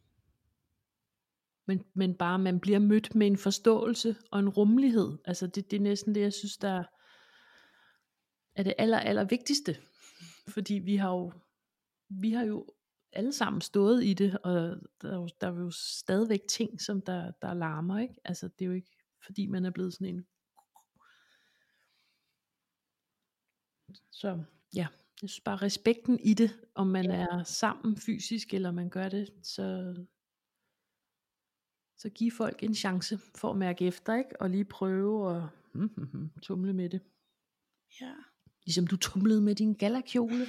men, men bare, man bliver mødt med en forståelse, og en rummelighed, altså det, det er næsten det, jeg synes, der er det aller, aller vigtigste, fordi vi har jo, vi har jo alle sammen stået i det, og der er jo, der er jo stadigvæk ting, som der, der larmer, ikke? Altså det er jo ikke, fordi man er blevet sådan en, så ja, jeg synes bare respekten i det, om man ja. er sammen fysisk, eller man gør det, så, så giv folk en chance for at mærke efter, ikke? Og lige prøve at hmm, hmm, hmm, tumle med det. Ja. Ligesom du tumlede med din galakjole.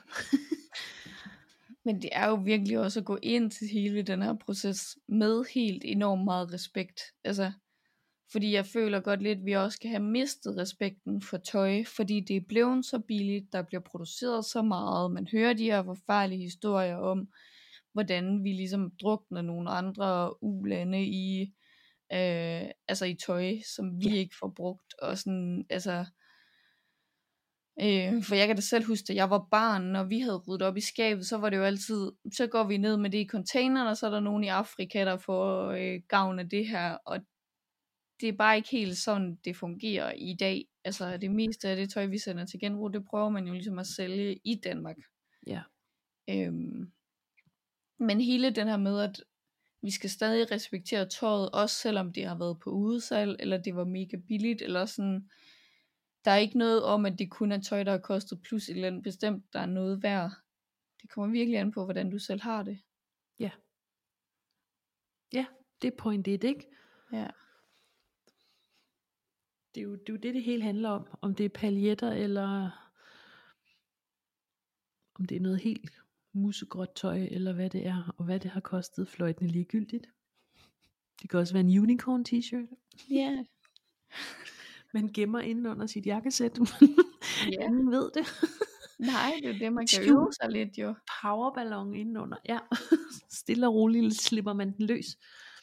Men det er jo virkelig også at gå ind til hele den her proces med helt enormt meget respekt. Altså, fordi jeg føler godt lidt, at vi også skal have mistet respekten for tøj, fordi det er blevet så billigt, der bliver produceret så meget. Man hører de her forfærdelige historier om, hvordan vi ligesom drukner nogle andre ulande i, øh, altså i tøj, som vi ja. ikke får brugt. Og sådan, altså... Øh, for jeg kan da selv huske, at jeg var barn, når vi havde ryddet op i skabet, så var det jo altid, så går vi ned med det i containeren, og så er der nogen i Afrika, der får øh, gavn af det her, og det er bare ikke helt sådan, det fungerer i dag. Altså det meste af det tøj, vi sender til genbrug, det prøver man jo ligesom at sælge i Danmark. Ja. Øhm, men hele den her med, at vi skal stadig respektere tøjet, også selvom det har været på udsalg, eller det var mega billigt, eller sådan. Der er ikke noget om, at det kun er tøj, der har kostet plus et eller andet bestemt, der er noget værd. Det kommer virkelig an på, hvordan du selv har det. Ja, Det er point et, ikke? Ja. Det er jo det, er jo det, det hele handler om. Om det er paljetter, eller om det er noget helt musegråt tøj, eller hvad det er, og hvad det har kostet, fløjtende ligegyldigt. Det kan også være en unicorn t-shirt. Ja. Man gemmer inden under sit jakkesæt. Ja. Ingen ved det. Nej, det er det, man kan Skjult øve sig lidt jo. Powerballon indenunder. Ja, stille og roligt slipper man den løs.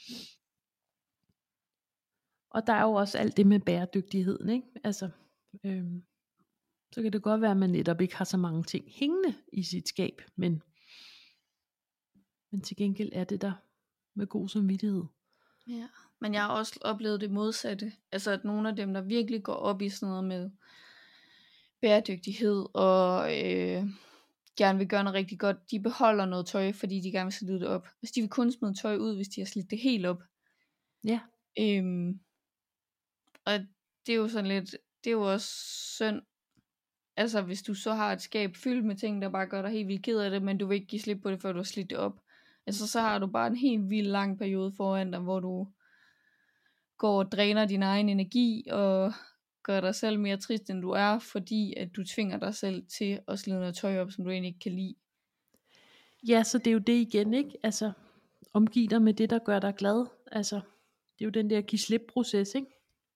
Og der er jo også alt det med bæredygtigheden, ikke? Altså, øhm, så kan det godt være, at man netop ikke har så mange ting hængende i sit skab, men, men til gengæld er det der med god samvittighed. Ja, men jeg har også oplevet det modsatte. Altså at nogle af dem, der virkelig går op i sådan noget med bæredygtighed og øh, gerne vil gøre noget rigtig godt, de beholder noget tøj, fordi de gerne vil slide det op. Altså de vil kun smide tøj ud, hvis de har slidt det helt op. Ja. Øhm, og det er jo sådan lidt, det er jo også synd. Altså hvis du så har et skab fyldt med ting, der bare gør dig helt vildt ked af det, men du vil ikke give slip på det, før du har slidt det op. Altså så har du bare en helt vildt lang periode foran dig, hvor du går og dræner din egen energi, og gør dig selv mere trist, end du er, fordi at du tvinger dig selv til at slide noget tøj op, som du egentlig ikke kan lide. Ja, så det er jo det igen, ikke? Altså, omgiv dig med det, der gør dig glad. Altså, det er jo den der give slip proces, ikke?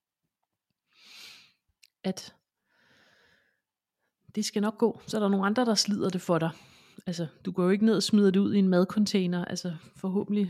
At det skal nok gå, så er der nogle andre, der slider det for dig. Altså, du går jo ikke ned og smider det ud i en madcontainer, altså forhåbentlig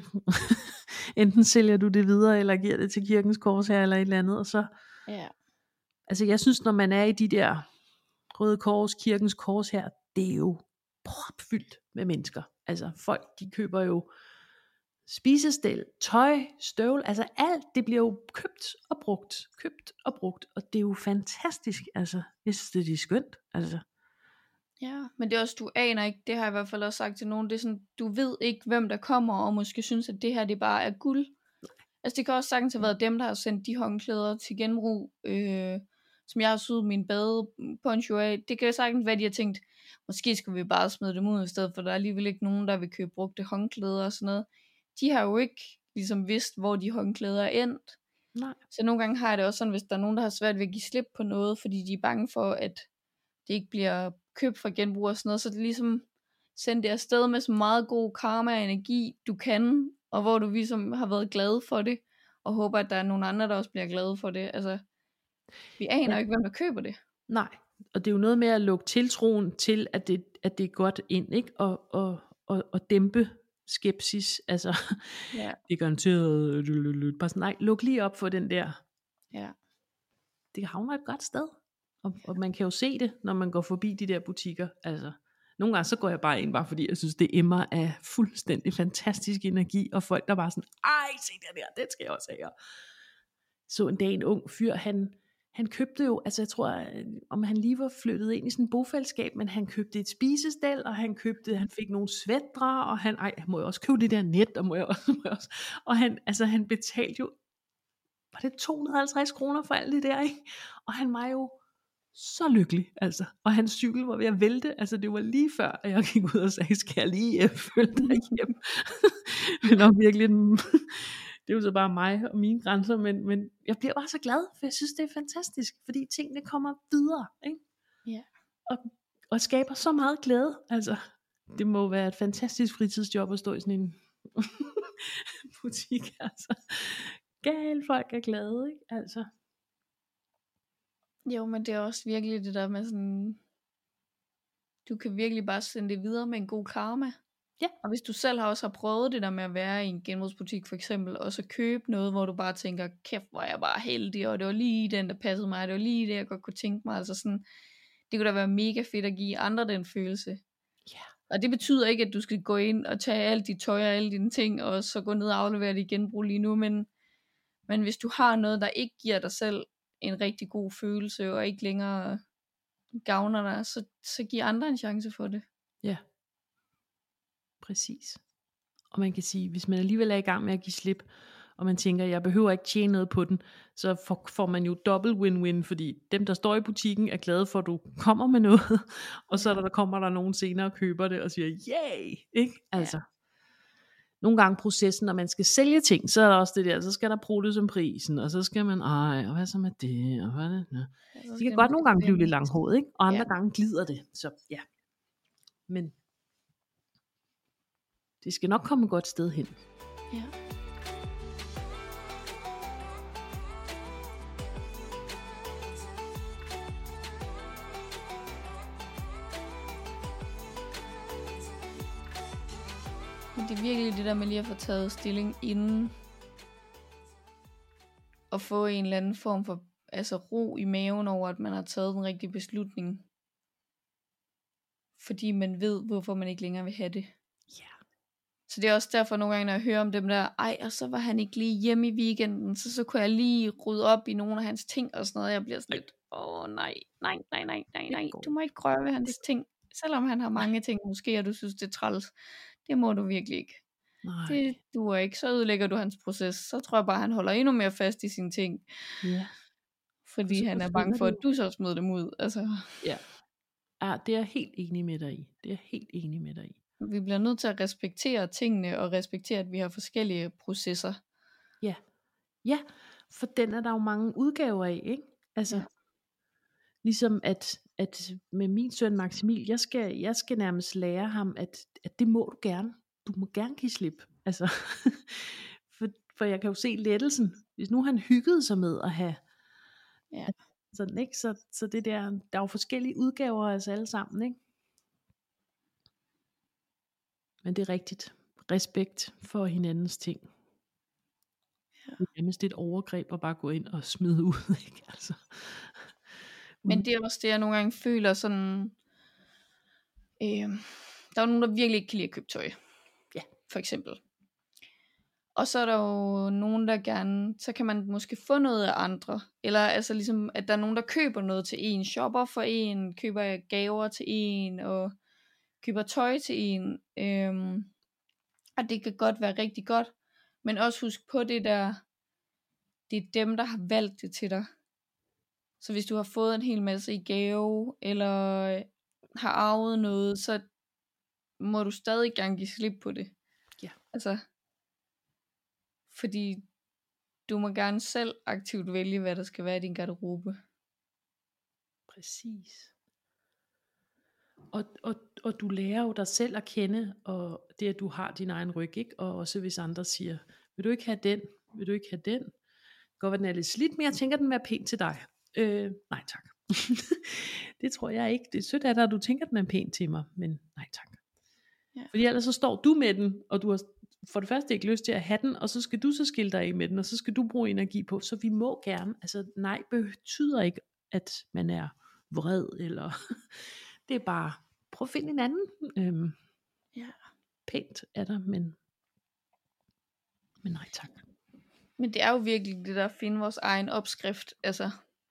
enten sælger du det videre, eller giver det til Kirkens Korshær, eller et eller andet, og så, Ja. altså jeg synes, når man er i de der Røde Kors, Kirkens Korshær, det er jo propfyldt med mennesker. Altså folk, de køber jo spisestel, tøj, støvl, altså alt, det bliver jo købt og brugt, købt og brugt, og det er jo fantastisk, altså, jeg synes, det er skønt, altså. Ja, men det er også, du aner ikke, det har jeg i hvert fald også sagt til nogen, det er sådan, du ved ikke, hvem der kommer, og måske synes, at det her, det bare er guld. Altså det kan også sagtens have været dem, der har sendt de håndklæder til genbrug, øh, som jeg har syet min badeponcho af. Det kan sagtens være, de har tænkt, måske skal vi bare smide dem ud i stedet, for der er alligevel ikke nogen, der vil købe brugte håndklæder og sådan noget. De har jo ikke ligesom vidst, hvor de håndklæder er endt. Nej. Så nogle gange har jeg det også sådan, hvis der er nogen, der har svært ved at give slip på noget, fordi de er bange for, at det ikke bliver købt fra genbrug og sådan noget, så det ligesom send det afsted med så meget god karma og energi, du kan, og hvor du ligesom har været glad for det, og håber, at der er nogle andre, der også bliver glade for det. Altså, vi aner Ja. ikke, hvem der køber det. Nej, og det er jo noget med at lukke tiltroen til, at det, at det er godt ind, ikke? Og, og, og, og dæmpe skepsis, altså, Ja. det er garanteret, bare sådan, nej, luk lige op for den der, Ja. det havner et godt sted, og, og man kan jo se det, når man går forbi de der butikker, altså, nogle gange så går jeg bare ind, bare fordi jeg synes, det emmer af fuldstændig fantastisk energi, og folk der bare sådan, ej, se det der, den skal jeg også have. Så en dag en ung fyr, han, han købte jo, altså jeg tror, om han lige var flyttet ind i sådan et bofællesskab, men han købte et spisestel, og han købte, han fik nogle svætre, og han, ej, må jeg også købe det der net, og må jeg også, må jeg også. Og han, altså han betalte jo, var det to hundrede og halvtreds kroner for alt det der, ikke? Og han var jo så lykkelig, altså. Og hans cykel var ved at vælte, altså det var lige før, at jeg gik ud og sagde, skal jeg lige følge dig hjem? Men nok virkelig, det er jo så bare mig og mine grænser, men, men jeg bliver bare så glad, for jeg synes, det er fantastisk, fordi tingene kommer videre, ikke? Ja. Og, og skaber så meget glæde, altså. Det må være et fantastisk fritidsjob at stå i sådan en butik, altså. Gale folk er glade, ikke? Altså. Jo, men det er også virkelig det der med sådan, du kan virkelig bare sende det videre med en god karma. Ja. Og hvis du selv har også har prøvet det der med at være i en genbrugsbutik for eksempel, og så købe noget, hvor du bare tænker, kæft, hvor er jeg bare heldig, og det var lige den, der passede mig, det var lige det, jeg godt kunne tænke mig, altså sådan, det kunne da være mega fedt at give andre den følelse. Ja. Og det betyder ikke, at du skal gå ind og tage alt dit tøj og alle dine ting, og så gå ned og aflevere det i genbrug lige nu, men, men hvis du har noget, der ikke giver dig selv en rigtig god følelse, og ikke længere gavner dig, så, så giv andre en chance for det. Ja. Præcis. Og man kan sige, hvis man alligevel er i gang med at give slip, og man tænker, jeg behøver ikke tjene noget på den, så får, får man jo dobbelt win-win, fordi dem, der står i butikken, er glade for, at du kommer med noget, og så der, der kommer der nogen senere og køber det, og siger, yay, ikke? Altså, ja. nogle gange processen, når man skal sælge ting, så er der også det der, så skal der pruttes om prisen, og så skal man, ej, og hvad så med det, og hvad er det? Ja. Ja, så Det skal kan godt man nogle gange blive lidt vente. langhåret, ikke? Og andre Ja. gange glider det, så ja. Men det skal nok komme et godt sted hen. Ja. Men det er virkelig det der med lige at få taget stilling inden, og få en eller anden form for altså ro i maven over, at man har taget den rigtige beslutning. Fordi man ved, hvorfor man ikke længere vil have det. Ja. Så det er også derfor nogle gange, når jeg hører om dem der, ej, og så var han ikke lige hjemme i weekenden, så så kunne jeg lige rydde op i nogle af hans ting og sådan noget. Jeg bliver sådan lidt, åh oh, nej, nej, nej, nej, nej, nej, du må ikke røre ved hans ting. Selvom han har mange ting måske, og du synes, det er træls. Det må du virkelig ikke. Nej. Det duer ikke. Så ødelægger du hans proces. Så tror jeg bare, han holder endnu mere fast i sine ting. Ja. Fordi han er bange for, at du så smider dem ud. Altså. Ja. Ja, det er jeg helt enig med dig i. Det er jeg helt enig med dig i. Vi bliver nødt til at respektere tingene, og respektere, at vi har forskellige processer. Ja. Ja, for den er der jo mange udgaver af, ikke? Altså, ja. Ligesom at, at med min søn Maximil, jeg skal, jeg skal nærmest lære ham, at, at det må du gerne. Du må gerne give slip. Altså, for, for jeg kan jo se lettelsen. Hvis nu han hyggede sig med at have, ja. sådan, ikke? Så, så det der, der er jo forskellige udgaver af os alle sammen, ikke? Men det er rigtigt. Respekt for hinandens ting. Ja. Det er nærmest et overgreb at bare gå ind og smide ud, ikke? Altså. Men det er også det, jeg nogle gange føler sådan, øh, der er nogen, der virkelig ikke kan lide at købe tøj. Ja. For eksempel. Og så er der jo nogen, der gerne, så kan man måske få noget af andre. Eller altså ligesom, at der er nogen, der køber noget til en, shopper for en, køber gaver til en, og køber tøj til en. Øhm, og det kan godt være rigtig godt. Men også husk på det der, det er dem, der har valgt det til dig. Så hvis du har fået en hel masse i gave, eller har arvet noget, så må du stadig gerne give slip på det. Ja. Altså, fordi du må gerne selv aktivt vælge, hvad der skal være i din garderobe. Præcis. Og, og, og du lærer jo dig selv at kende, og det at du har din egen ryg, ikke? Og også hvis andre siger, vil du ikke have den? Vil du ikke have den? Godt være den er lidt slidt, men jeg tænker den er pæn til dig. Øh, nej tak. Det tror jeg ikke. Det er sødt af dig, at du tænker den er pæn til mig, men nej tak. Ja. Fordi ellers så står du med den, og du har for det første ikke lyst til at have den, og så skal du så skille dig af med den, og så skal du bruge energi på, så vi må gerne, altså nej betyder ikke, at man er vred, eller det er bare, prøv at finde en anden, øhm, ja, pænt er der, men, men nej tak. Men det er jo virkelig det der at finde vores egen opskrift, altså.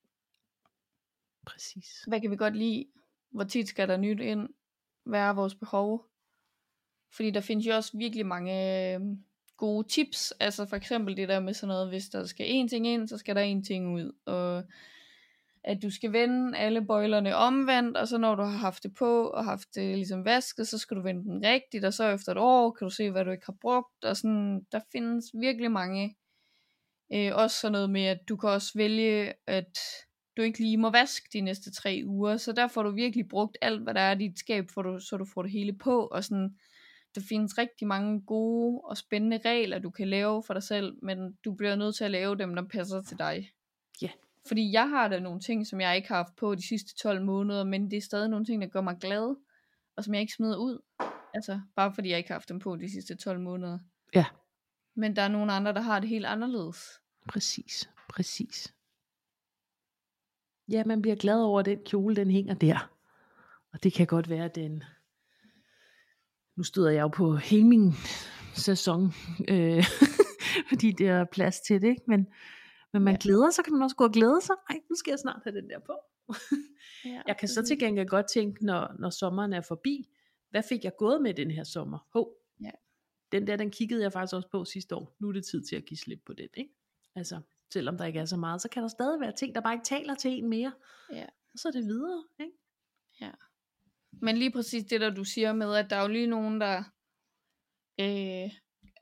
Præcis. Hvad kan vi godt lide? Hvor tit skal der nyt ind? Hvad er vores behov? Fordi der findes jo også virkelig mange øh, gode tips. Altså for eksempel det der med sådan noget, hvis der skal en ting ind, så skal der en ting ud. Og at du skal vende alle bøjlerne omvendt, og så når du har haft det på, og haft det ligesom vasket, så skal du vende den rigtigt, og så efter et år kan du se, hvad du ikke har brugt. Og sådan, der findes virkelig mange. Øh, også sådan noget med, at du kan også vælge, at du ikke lige må vaske de næste tre uger, så der får du virkelig brugt alt, hvad der er i dit skab, for du, så du får det hele på, og sådan, der findes rigtig mange gode og spændende regler, du kan lave for dig selv, men du bliver nødt til at lave dem, der passer til dig. Ja. Fordi jeg har da nogle ting, som jeg ikke har haft på de sidste tolv måneder, men det er stadig nogle ting, der gør mig glad, og som jeg ikke smider ud. Altså, bare fordi jeg ikke har haft dem på de sidste tolv måneder. Ja. Men der er nogle andre, der har det helt anderledes. Præcis, præcis. Ja, man bliver glad over, at den kjole, den hænger der. Og det kan godt være, at den... Nu støder jeg jo på hele min sæson, øh, fordi der er plads til det, ikke? Men, men man ja. glæder sig, kan man også gå og glæde sig. Ej, nu skal jeg snart have den der på. Ja, jeg kan så til gengæld godt tænke, når, når sommeren er forbi, hvad fik jeg gået med den her sommer? Hov, ja. Den der, den kiggede jeg faktisk også på sidste år. Nu er det tid til at give slip på den, ikke? Altså, selvom der ikke er så meget, så kan der stadig være ting, der bare ikke taler til en mere. Ja. Og så er det videre, ikke? Ja. Men lige præcis det der du siger med, at der er jo lige nogen, der øh,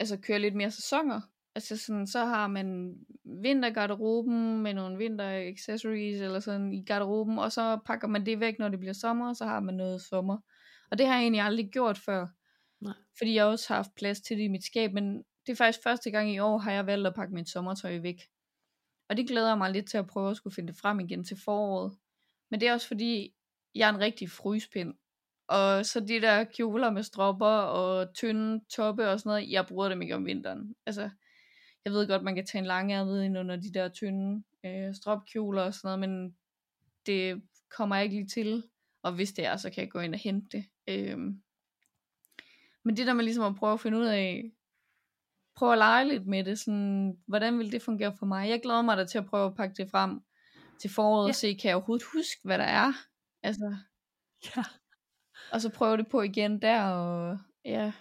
altså køre lidt mere sæsoner. Altså sådan, så har man vintergarderoben med nogle vinteraccessories eller sådan i garderoben, og så pakker man det væk, når det bliver sommer, og så har man noget sommer. Og det har jeg egentlig aldrig gjort før, Nej. fordi jeg også har haft plads til det i mit skab, men det er faktisk første gang i år, har jeg valgt at pakke mit sommertøj væk. Og det glæder jeg mig lidt til at prøve at skulle finde det frem igen til foråret. Men det er også fordi, jeg er en rigtig fryspind. Og så de der kjoler med stropper og tynde toppe og sådan noget, jeg bruger dem ikke om vinteren. Altså, jeg ved godt, man kan tage en langærmet ind under de der tynde øh, stropkjoler og sådan noget, men det kommer jeg ikke lige til. Og hvis det er, så kan jeg gå ind og hente det. Øhm. Men det der med ligesom at prøve at finde ud af, prøve at lege lidt med det, sådan, hvordan vil det fungere for mig? Jeg glæder mig da til at prøve at pakke det frem til foråret, ja. Og se, kan jeg overhovedet huske, hvad der er? Altså, ja. Og så prøve det på igen der, og ja.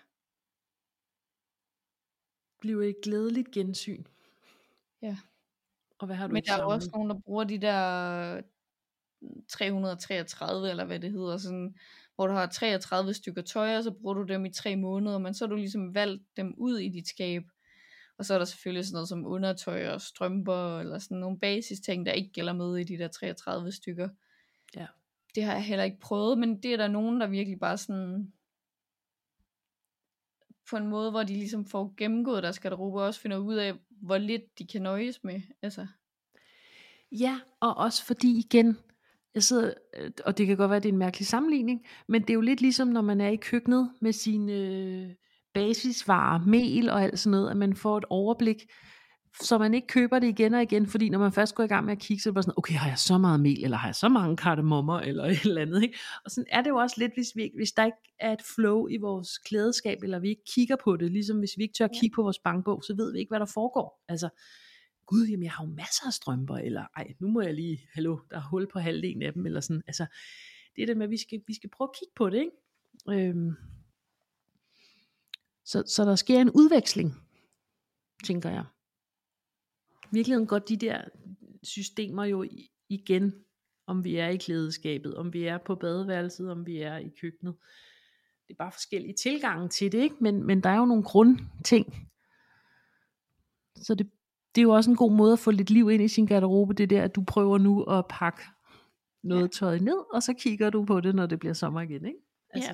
Bliver et glædeligt gensyn. Ja. Og hvad har du Men ikke der er samlet? også nogen, der bruger de der tre hundrede og treogtredive, eller hvad det hedder, sådan, hvor du har treogtredive stykker tøj, og så bruger du dem i tre måneder, men så har du ligesom valgt dem ud i dit skab. Og så er der selvfølgelig sådan noget som undertøj og strømper, eller sådan nogle basisting, der ikke gælder med i de der treogtredive stykker. Ja. Det har jeg heller ikke prøvet, men det er der nogen, der virkelig bare sådan, på en måde, hvor de ligesom får gennemgået deres garderobe, og også finder ud af, hvor lidt de kan nøjes med. Altså. Ja, og også fordi igen, jeg sidder, og det kan godt være, at det er en mærkelig sammenligning, men det er jo lidt ligesom, når man er i køkkenet med sine øh, basisvarer, mel og alt sådan noget, at man får et overblik, så man ikke køber det igen og igen, fordi når man først går i gang med at kigge, så er det bare sådan, okay, har jeg så meget mel, eller har jeg så mange kardemommer, eller et eller andet, ikke? Og sådan er det jo også lidt, hvis, vi, hvis der ikke er et flow i vores klædeskab, eller vi ikke kigger på det, ligesom hvis vi ikke tør at kigge på vores bankbog, så ved vi ikke, hvad der foregår. Altså, gud, jamen jeg har jo masser af strømper, eller ej, nu må jeg lige, hallo, der er hul på halvdelen af dem, eller sådan, altså, det er det med, at vi skal, vi skal prøve at kigge på det, ikke? Øhm, så, så der sker en udveksling, tænker jeg. Virkeligheden går de der systemer jo igen, om vi er i klædeskabet, om vi er på badeværelset, om vi er i køkkenet. Det er bare forskellige tilgange til det, ikke? Men, men der er jo nogle grundting. Så det, det er jo også en god måde at få lidt liv ind i sin garderobe, det der, at du prøver nu at pakke noget ja. tøj ned, og så kigger du på det, når det bliver sommer igen, ikke? Altså, ja.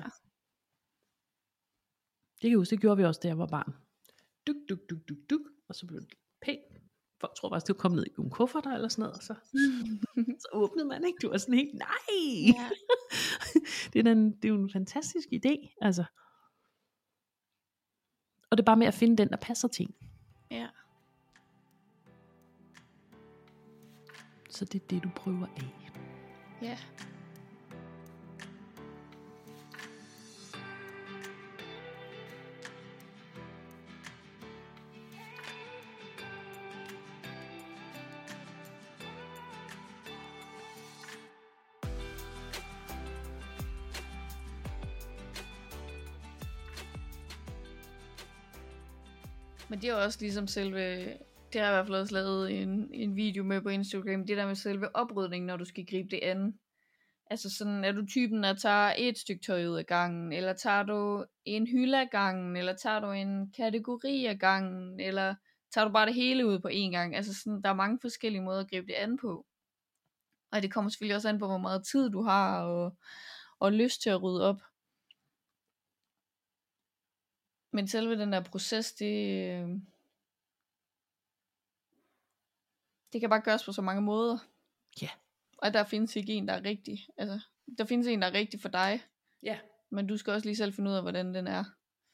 Det kan jeg huske, det gjorde vi også, da jeg var barn. Duk, duk, duk, duk, duk, og så blev det pænt. Folk tror bare, at det kom ned i nogle kufferter eller sådan noget, og så, så åbnede man, ikke? Du var sådan helt, nej! Ja. det, er den, det er jo en fantastisk idé, altså. Og det er bare med at finde den, der passer ting. Ja. Så det er det, du prøver af. Ja. Men det er også ligesom selve, det har jeg i hvert fald også lavet en, en video med på Instagram, det der med selve oprydningen, når du skal gribe det an. Altså sådan, er du typen, der tager et stykke tøj ud af gangen, eller tager du en hylde af gangen, eller tager du en kategori af gangen, eller tager du bare det hele ud på én gang. Altså sådan, der er mange forskellige måder at gribe det an på. Og det kommer selvfølgelig også an på, hvor meget tid du har, og, og lyst til at rydde op. Men selve den der proces, det, det kan bare gøres på så mange måder. Ja. Yeah. Og der findes ikke en, der er rigtig. Altså, der findes en, der er rigtig for dig. Ja. Yeah. Men du skal også lige selv finde ud af, hvordan den er.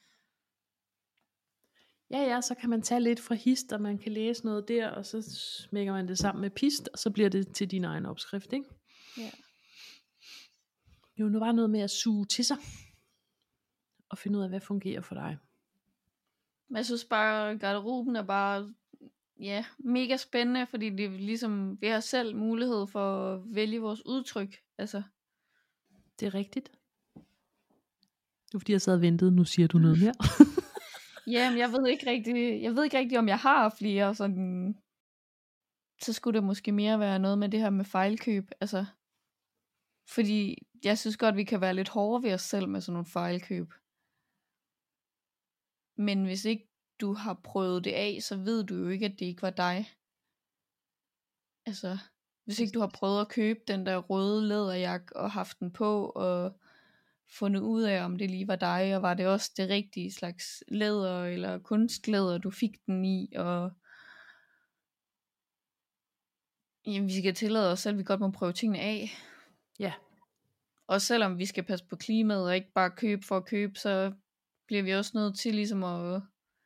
Ja, ja, så kan man tage lidt fra hist, og man kan læse noget der, og så smækker man det sammen med pist, og så bliver det til din egen opskrift, ikke? Ja. Jo, nu var noget med at suge til sig, og finde ud af, hvad fungerer for dig. Men jeg synes bare, garderoben er bare, ja, mega spændende, fordi det er ligesom, vi har selv mulighed for at vælge vores udtryk, altså. Det er rigtigt. Det er fordi, jeg sad og ventede, nu siger du noget mere. Jamen, jeg ved ikke rigtig, jeg ved ikke rigtig, om jeg har flere sådan, så skulle det måske mere være noget med det her med fejlkøb, altså. Fordi jeg synes godt, vi kan være lidt hårde ved os selv med sådan nogle fejlkøb. Men hvis ikke du har prøvet det af, så ved du jo ikke, at det ikke var dig. Altså, hvis ikke du har prøvet at købe den der røde læderjakke, og haft den på, og fundet ud af, om det lige var dig, og var det også det rigtige slags læder, eller kunstlæder, du fik den i, og jamen, vi skal tillade os selv, at vi godt må prøve tingene af. Ja. Og selvom vi skal passe på klimaet, og ikke bare købe for at købe, så bliver vi også nødt til ligesom at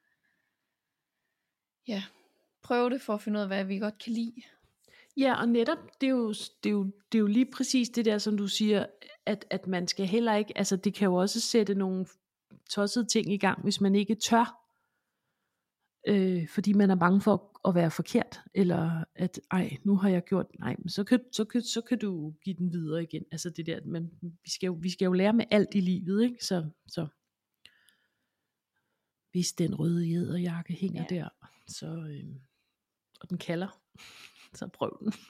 ja, prøve det for at finde ud af, hvad vi godt kan lide. Ja, og netop, det er, jo, det, er jo, det er jo lige præcis det der, som du siger, at, at man skal heller ikke, altså det kan jo også sætte nogle tossede ting i gang, hvis man ikke tør, øh, fordi man er bange for at være forkert, eller at, ej, nu har jeg gjort, nej, men så kan, så kan, så kan du give den videre igen, altså det der, men vi skal jo, vi skal jo lære med alt i livet, ikke, så, så hvis den røde læderjakke hænger ja. der, så, øh, og den kalder, så prøv den.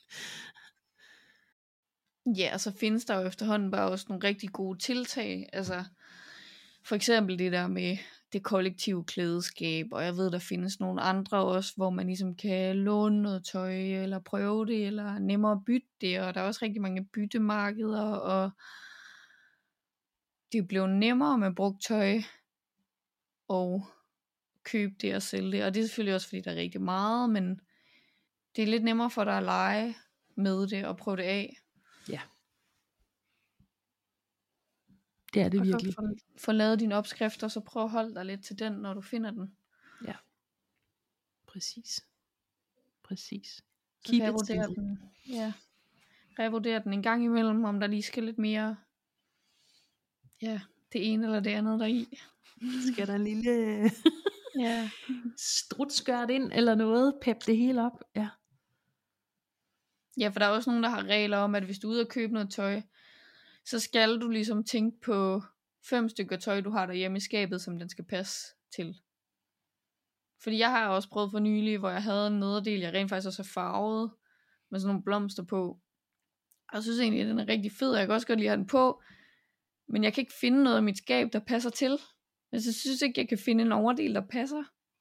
Ja, og så findes der jo efterhånden bare også nogle rigtig gode tiltag. Altså for eksempel det der med det kollektive klædeskab, og jeg ved, der findes nogle andre også, hvor man ligesom kan låne noget tøj, eller prøve det, eller nemmere bytte det, og der er også rigtig mange byttemarkeder, og det er blevet nemmere med brugt tøj, og købe det og sælge det, og det er selvfølgelig også, fordi der er rigtig meget, men det er lidt nemmere for dig at lege med det, og prøve det af. Ja. Det er det og virkelig. Så få, få lavet dine opskrifter, så prøv at holde dig lidt til den, når du finder den. Ja. Præcis. Præcis. Så revurdere den. Ja. Revurdere den en gang imellem, om der lige skal lidt mere, ja, det ene eller det andet deri. Skal der en lille ja. strutskørt ind, eller noget, pep det hele op. Ja. Ja, for der er også nogen, der har regler om, at hvis du er ude og købe noget tøj, så skal du ligesom tænke på fem stykker tøj, du har derhjemme i skabet, som den skal passe til. Fordi jeg har også prøvet for nylig, hvor jeg havde en nederdel, jeg rent faktisk også har farvet, med sådan nogle blomster på. Og jeg synes egentlig, at den er rigtig fed, og jeg kan også godt lide at have den på. Men jeg kan ikke finde noget i mit skab, der passer til. Jeg synes ikke, jeg kan finde en overdel, der passer.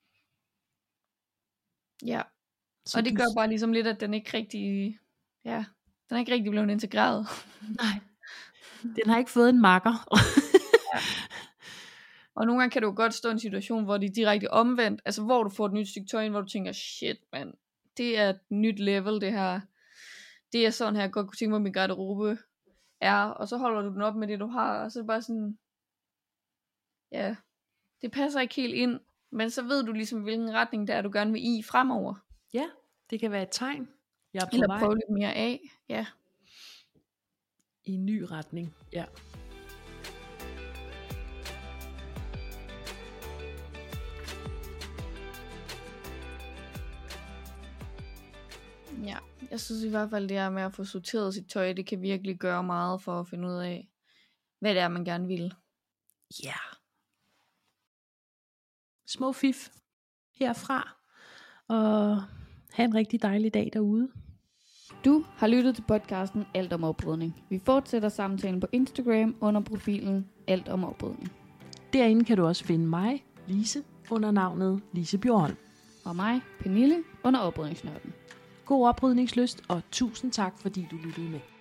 Ja. Så og det gør bare ligesom lidt, at den ikke rigtig, ja, den er ikke rigtig blevet integreret. Nej. Den har ikke fået en makker. ja. Og nogle gange kan du godt stå i en situation, hvor det er direkte omvendt. Altså hvor du får et nyt stykke tøj ind, hvor du tænker, shit mand, det er et nyt level det her. Det er sådan her, jeg godt kunne tænke mig, min garderobe er. Og så holder du den op med det du har, og så er det bare sådan, ja, det passer ikke helt ind. Men så ved du ligesom, hvilken retning der er, du gerne vil i fremover. Ja, det kan være et tegn. Jeg er på Eller vej. prøve lidt mere af, ja. I en ny retning, ja. Ja, jeg synes i hvert fald, det her med at få sorteret sit tøj, det kan virkelig gøre meget for at finde ud af, hvad det er, man gerne vil. Ja. Yeah. Små fif herfra, og have en rigtig dejlig dag derude. Du har lyttet til podcasten Alt om oprydning. Vi fortsætter samtalen på Instagram under profilen Alt om oprydning. Derinde kan du også finde mig, Lise, under navnet Lise Bjørholm. Og mig, Pernille, under oprydningsnørden. God oprydningslyst, og tusind tak, fordi du lyttede med.